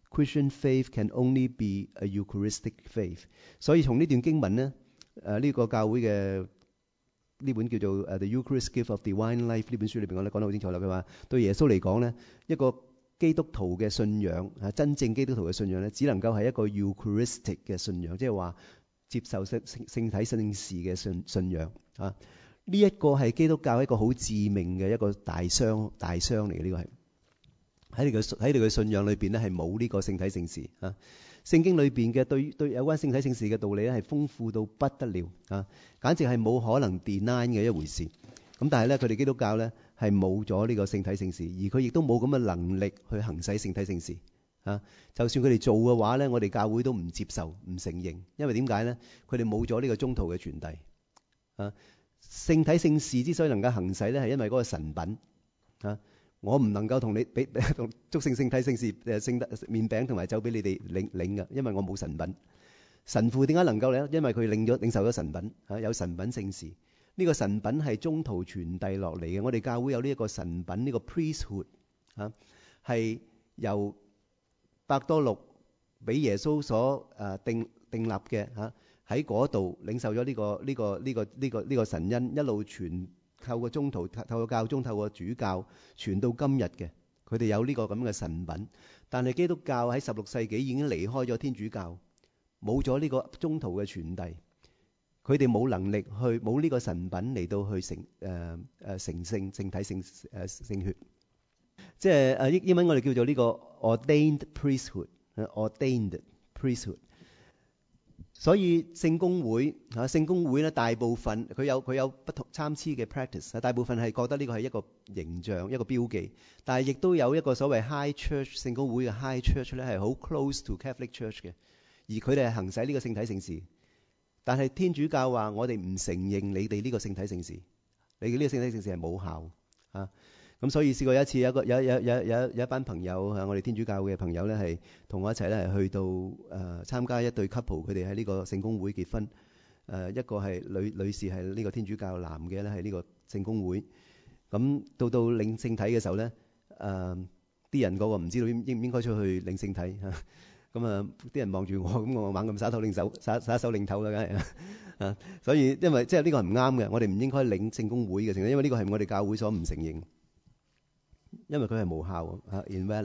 Speaker 1: Christian faith can only be a Eucharistic faith。所以從呢段經文咧，誒呢個教會嘅呢本叫做《The Eucharist Gift of Divine Life》呢本書裏邊，我哋講得好清楚啦。佢話對耶穌嚟講咧，一個基督徒嘅信仰啊，真正基督徒嘅信仰咧，只能夠係一個 Eucharistic 嘅信仰，即係話接受聖聖聖體聖事嘅信信仰啊。呢一個係基督教一個好致命嘅一個大傷大傷嚟嘅。呢個係喺你嘅喺你嘅信仰裏邊咧，係冇呢個聖體聖事啊。聖經裏邊嘅對對有關聖體聖事嘅道理咧，係豐富到不得了啊，簡直係冇可能 deny 嘅一回事。咁但係咧，佢哋基督教咧係冇咗呢個聖體聖事，而佢亦都冇咁嘅能力去行使聖體聖事啊。就算佢哋做嘅話咧，我哋教會都唔接受、唔承認，因為點解咧？佢哋冇咗呢個中途嘅傳遞啊。聖體聖事之所以能夠行使咧，係因為嗰個神品啊。我唔能夠同你俾同祝聖聖體聖事誒聖麵餅同埋酒俾你哋領領嘅，因為我冇神品。神父點解能夠咧？因為佢領咗領受咗神品啊，有神品聖事。呢個神品係中途傳遞落嚟嘅。我哋教會有呢一個神品，呢個 priesthood 啊，係由伯多祿俾耶穌所誒定定立嘅嚇，喺嗰度領受咗呢個呢個呢個呢個呢個神恩，一路傳。透過中途，透過教宗，透過主教傳到今日嘅，佢哋有呢個咁嘅神品。但係基督教喺十六世紀已經離開咗天主教，冇咗呢個中途嘅傳遞，佢哋冇能力去冇呢個神品嚟到去成誒誒成聖聖體聖誒聖血，即係誒英英文我哋叫做呢個 ordained priesthood，ordained priesthood。所以聖公會嚇聖公會咧，大部分佢有佢有不同參差嘅 practice，大部分係覺得呢個係一個形象一個標記，但係亦都有一個所謂 high church 聖公會嘅 high church 咧，係好 close to Catholic Church 嘅，而佢哋係行使呢個聖體聖事。但係天主教話我哋唔承認你哋呢個聖體聖事，你嘅呢個聖體聖事係冇效啊。咁所以試過有一次有一個有有有有有一班朋友嚇，我哋天主教嘅朋友咧，係同我一齊咧係去到誒、呃、參加一對 couple，佢哋喺呢個聖公會結婚。誒、呃、一個係女女士係呢個天主教，男嘅咧係呢個聖公會。咁到到領聖體嘅時候咧，誒、呃、啲人嗰個唔知道應應唔應該出去領聖體嚇。咁啊啲人望住我，咁我猛咁耍頭領手耍耍手領頭啦，梗係啊。所以因為即係呢個係唔啱嘅，我哋唔應該領聖公會嘅聖體，因為呢個係我哋教會所唔承認。因為佢係無效啊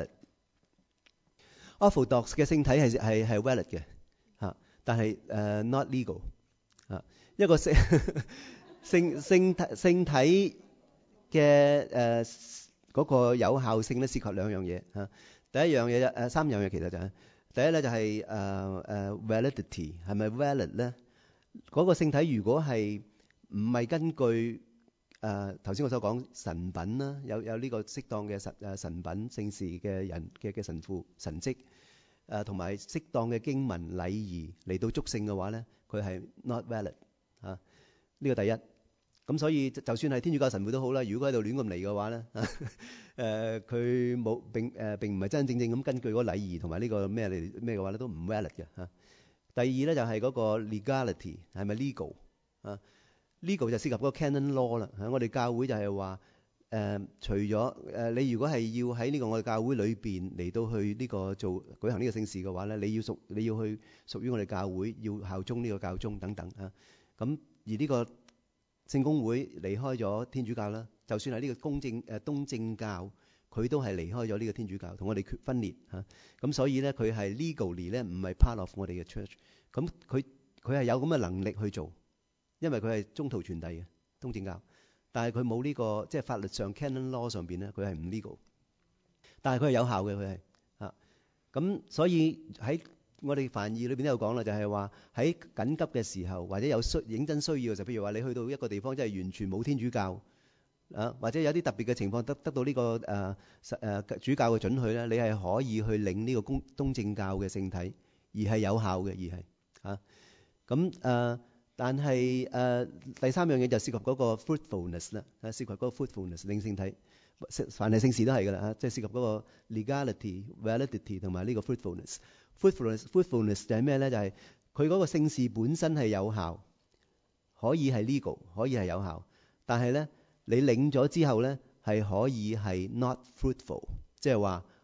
Speaker 1: ，invalid。Orthodox 嘅聖體係係係 valid 嘅嚇，但係誒、uh, not legal 啊。一個聖聖聖體聖體嘅誒嗰個有效性咧，涉及兩樣嘢嚇。第一樣嘢誒、呃、三樣嘢其實就係、是、第一咧就係誒誒 validity 係咪 valid 咧？嗰、那個聖體如果係唔係根據誒頭先我所講神品啦，有有呢個適當嘅神誒神品聖事嘅人嘅嘅神父神蹟誒，同埋適當嘅經文禮儀嚟到祝聖嘅話咧，佢係 not valid 啊。呢個第一。咁所以就算係天主教神父都好啦，如果喺度亂咁嚟嘅話咧，誒佢冇並誒並唔係真真正正咁根據嗰個禮儀同埋呢個咩嚟咩嘅話咧，都唔 valid 嘅嚇。第二咧就係嗰個 legality 係咪 legal 啊？呢個就涉及嗰個 canon law 啦嚇。我哋教會就係話誒，除咗誒、呃、你如果係要喺呢個我哋教會裏邊嚟到去呢個做舉行呢個聖事嘅話咧，你要屬你要去屬於我哋教會，要效忠呢個教宗等等嚇。咁、啊、而呢個聖公會離開咗天主教啦，就算係呢個公正誒東正教，佢都係離開咗呢個天主教，同我哋決分裂嚇。咁、啊、所以咧，佢係 legally 咧唔係 part of 我哋嘅 church。咁佢佢係有咁嘅能力去做。因為佢係中途傳遞嘅東正教，但係佢冇呢個即係法律上 canon law 上邊咧，佢係唔 legal，但係佢係有效嘅，佢係啊。咁所以喺我哋梵二裏邊都有講啦，就係話喺緊急嘅時候或者有需認真需要嘅時候，譬如話你去到一個地方即係完全冇天主教啊，或者有啲特別嘅情況得得到呢個誒誒主教嘅准許咧，你係可以去領呢個公東正教嘅聖體，而係有效嘅，而係啊咁誒。但係誒、呃、第三樣嘢就涉及嗰個 fruitfulness 啦，啊涉及嗰個 fruitfulness 領聖體，凡係聖事都係㗎啦嚇，即係涉及嗰個 legality、validity 同埋呢個 fruitfulness。fruitfulness fruitfulness 就係咩咧？就係佢嗰個聖事本身係有效，可以係 legal，可以係有效，但係咧你領咗之後咧係可以係 not fruitful，即係話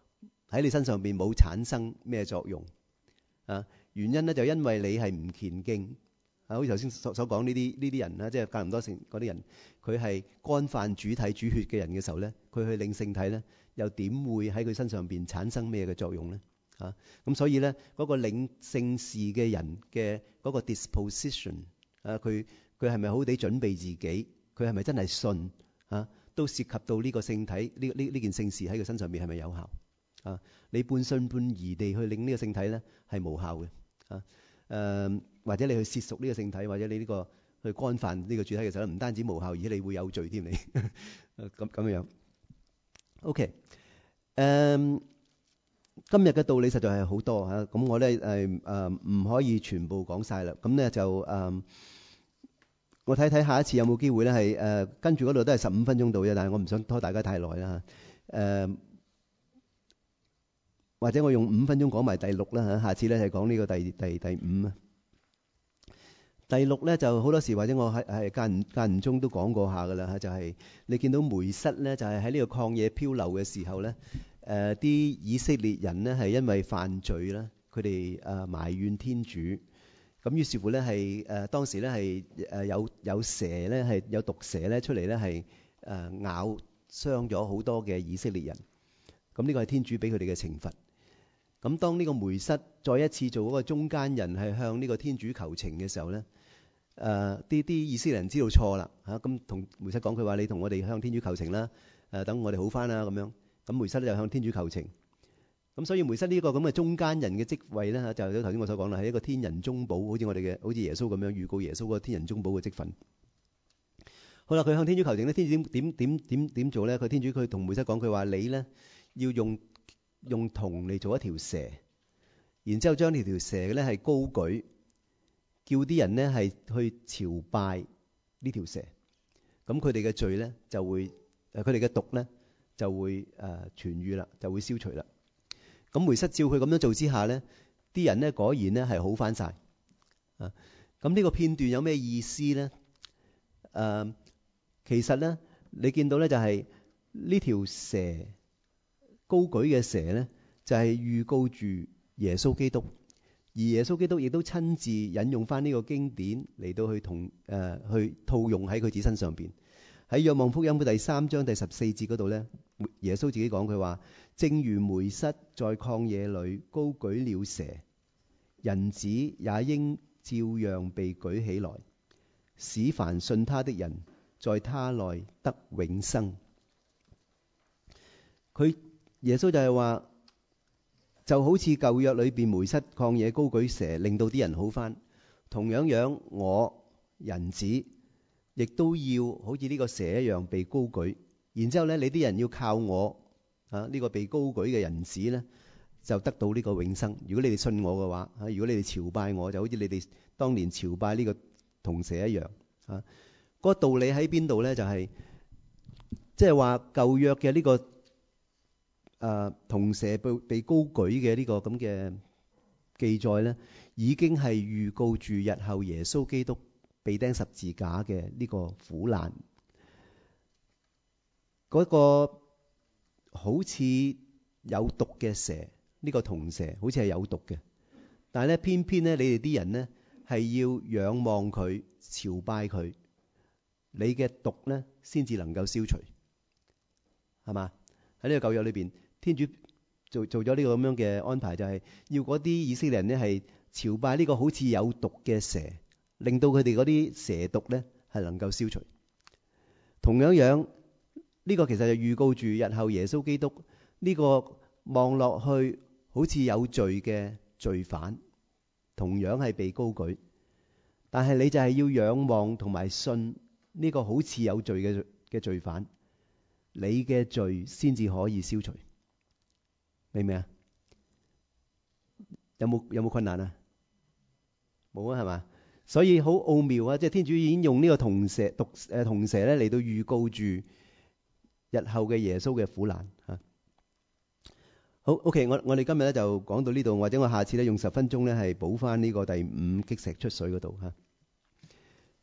Speaker 1: 喺你身上邊冇產生咩作用啊？原因咧就因為你係唔虔敬啊，好似頭先所所講呢啲呢啲人啦，即係格林多城嗰啲人，佢係干犯主體主血嘅人嘅時候咧，佢去領聖體咧，又點會喺佢身上邊產生咩嘅作用咧？啊，咁所以咧嗰個領聖事嘅人嘅嗰個 disposition 啊，佢佢係咪好地準備自己？佢係咪真係信啊？都涉及到呢個聖體呢呢呢件聖事喺佢身上邊係咪有效啊？你半信半疑地去領呢個聖體咧，係無效嘅啊。誒，或者你去褻瀆呢個聖體，或者你呢個去干犯呢個主體嘅時候，唔單止無效，而且你會有罪添。你咁咁樣樣。OK，誒，今日嘅道理實在係好多嚇，咁我咧誒誒唔可以全部講晒啦。咁咧就誒，我睇睇下一次有冇機會咧係誒跟住嗰度都係十五分鐘到啫，但係我唔想拖大家太耐啦嚇。誒，或者我用五分鐘講埋第六啦嚇，下次咧係講呢個第第第五啊。第六咧就好多時或者我喺係間唔間唔中都講過下噶啦嚇，就係你見到梅瑟咧就係喺呢個曠野漂流嘅時候咧，誒啲以色列人咧係因為犯罪啦，佢哋誒埋怨天主，咁於是乎咧係誒當時咧係誒有有蛇咧係有毒蛇咧出嚟咧係誒咬傷咗好多嘅以色列人，咁呢個係天主俾佢哋嘅懲罰。咁當呢個梅瑟再一次做嗰個中間人，係向呢個天主求情嘅時候咧，誒啲啲以色列人知道錯啦嚇，咁同梅瑟講，佢話你同我哋向天主求情啦，誒等我哋好翻啦咁樣。咁梅瑟咧就向天主求情。咁所以梅瑟呢個咁嘅中間人嘅職位咧，就係頭先我所講啦，係一個天人中保，好似我哋嘅好似耶穌咁樣預告耶穌嗰個天人中保嘅職分。好啦，佢向天主求情咧，天主點點點點點做咧？佢天主佢同梅瑟講，佢話你咧要用用銅嚟做一條蛇，然之後將呢條蛇咧係高舉，叫啲人咧係去朝拜呢條蛇。咁佢哋嘅罪咧就會誒，佢哋嘅毒咧就會誒痊癒啦，就會消除啦。咁梅瑟照佢咁樣做之下咧，啲人咧果然咧係好翻晒啊！咁呢個片段有咩意思咧？誒，其實咧你見到咧就係呢條蛇高舉嘅蛇咧，就係預告住耶穌基督，而耶穌基督亦都親自引用翻呢個經典嚟到去同誒去套用喺佢自己身上邊。喺若望福音嘅第三章第十四節嗰度咧，耶穌自己講佢話：正如梅瑟在曠野裏高舉了蛇，人子也應照樣被舉起來，使凡信他的人在他內得永生。佢耶穌就係話，就好似舊約裏邊梅瑟曠野高舉蛇，令到啲人好翻，同樣樣我人子亦都要好似呢個蛇一樣被高舉，然之後咧你啲人要靠我啊呢個被高舉嘅人子咧，就得到呢個永生。如果你哋信我嘅話啊，如果你哋朝拜我，就好似你哋當年朝拜呢個銅蛇一樣啊。嗰個道理喺邊度咧？就係即係話舊約嘅呢個誒銅蛇被被高舉嘅呢個咁嘅記載咧，已經係預告住日後耶穌基督被釘十字架嘅呢個苦難。嗰個好似有毒嘅蛇，呢個銅蛇好似係有毒嘅，但係咧偏偏咧你哋啲人咧係要仰望佢、朝拜佢，你嘅毒咧先至能夠消除，係嘛？喺呢個舊約裏邊，天主做做咗呢個咁樣嘅安排，就係要嗰啲以色列人咧係朝拜呢個好似有毒嘅蛇，令到佢哋嗰啲蛇毒咧係能夠消除。同樣樣，呢個其實就預告住日後耶穌基督呢個望落去好似有罪嘅罪犯，同樣係被高舉，但係你就係要仰望同埋信呢個好似有罪嘅嘅罪犯，你嘅罪先至可以消除。明唔明啊？有冇有冇困難啊？冇啊，係嘛？所以好奧妙啊！即係天主已經用呢個銅蛇毒誒銅蛇咧嚟到預告住日後嘅耶穌嘅苦難嚇。好 OK， 我我哋今日咧就講到呢度，或者我下次咧用十分鐘咧係補翻呢個第五擊石出水嗰度嚇。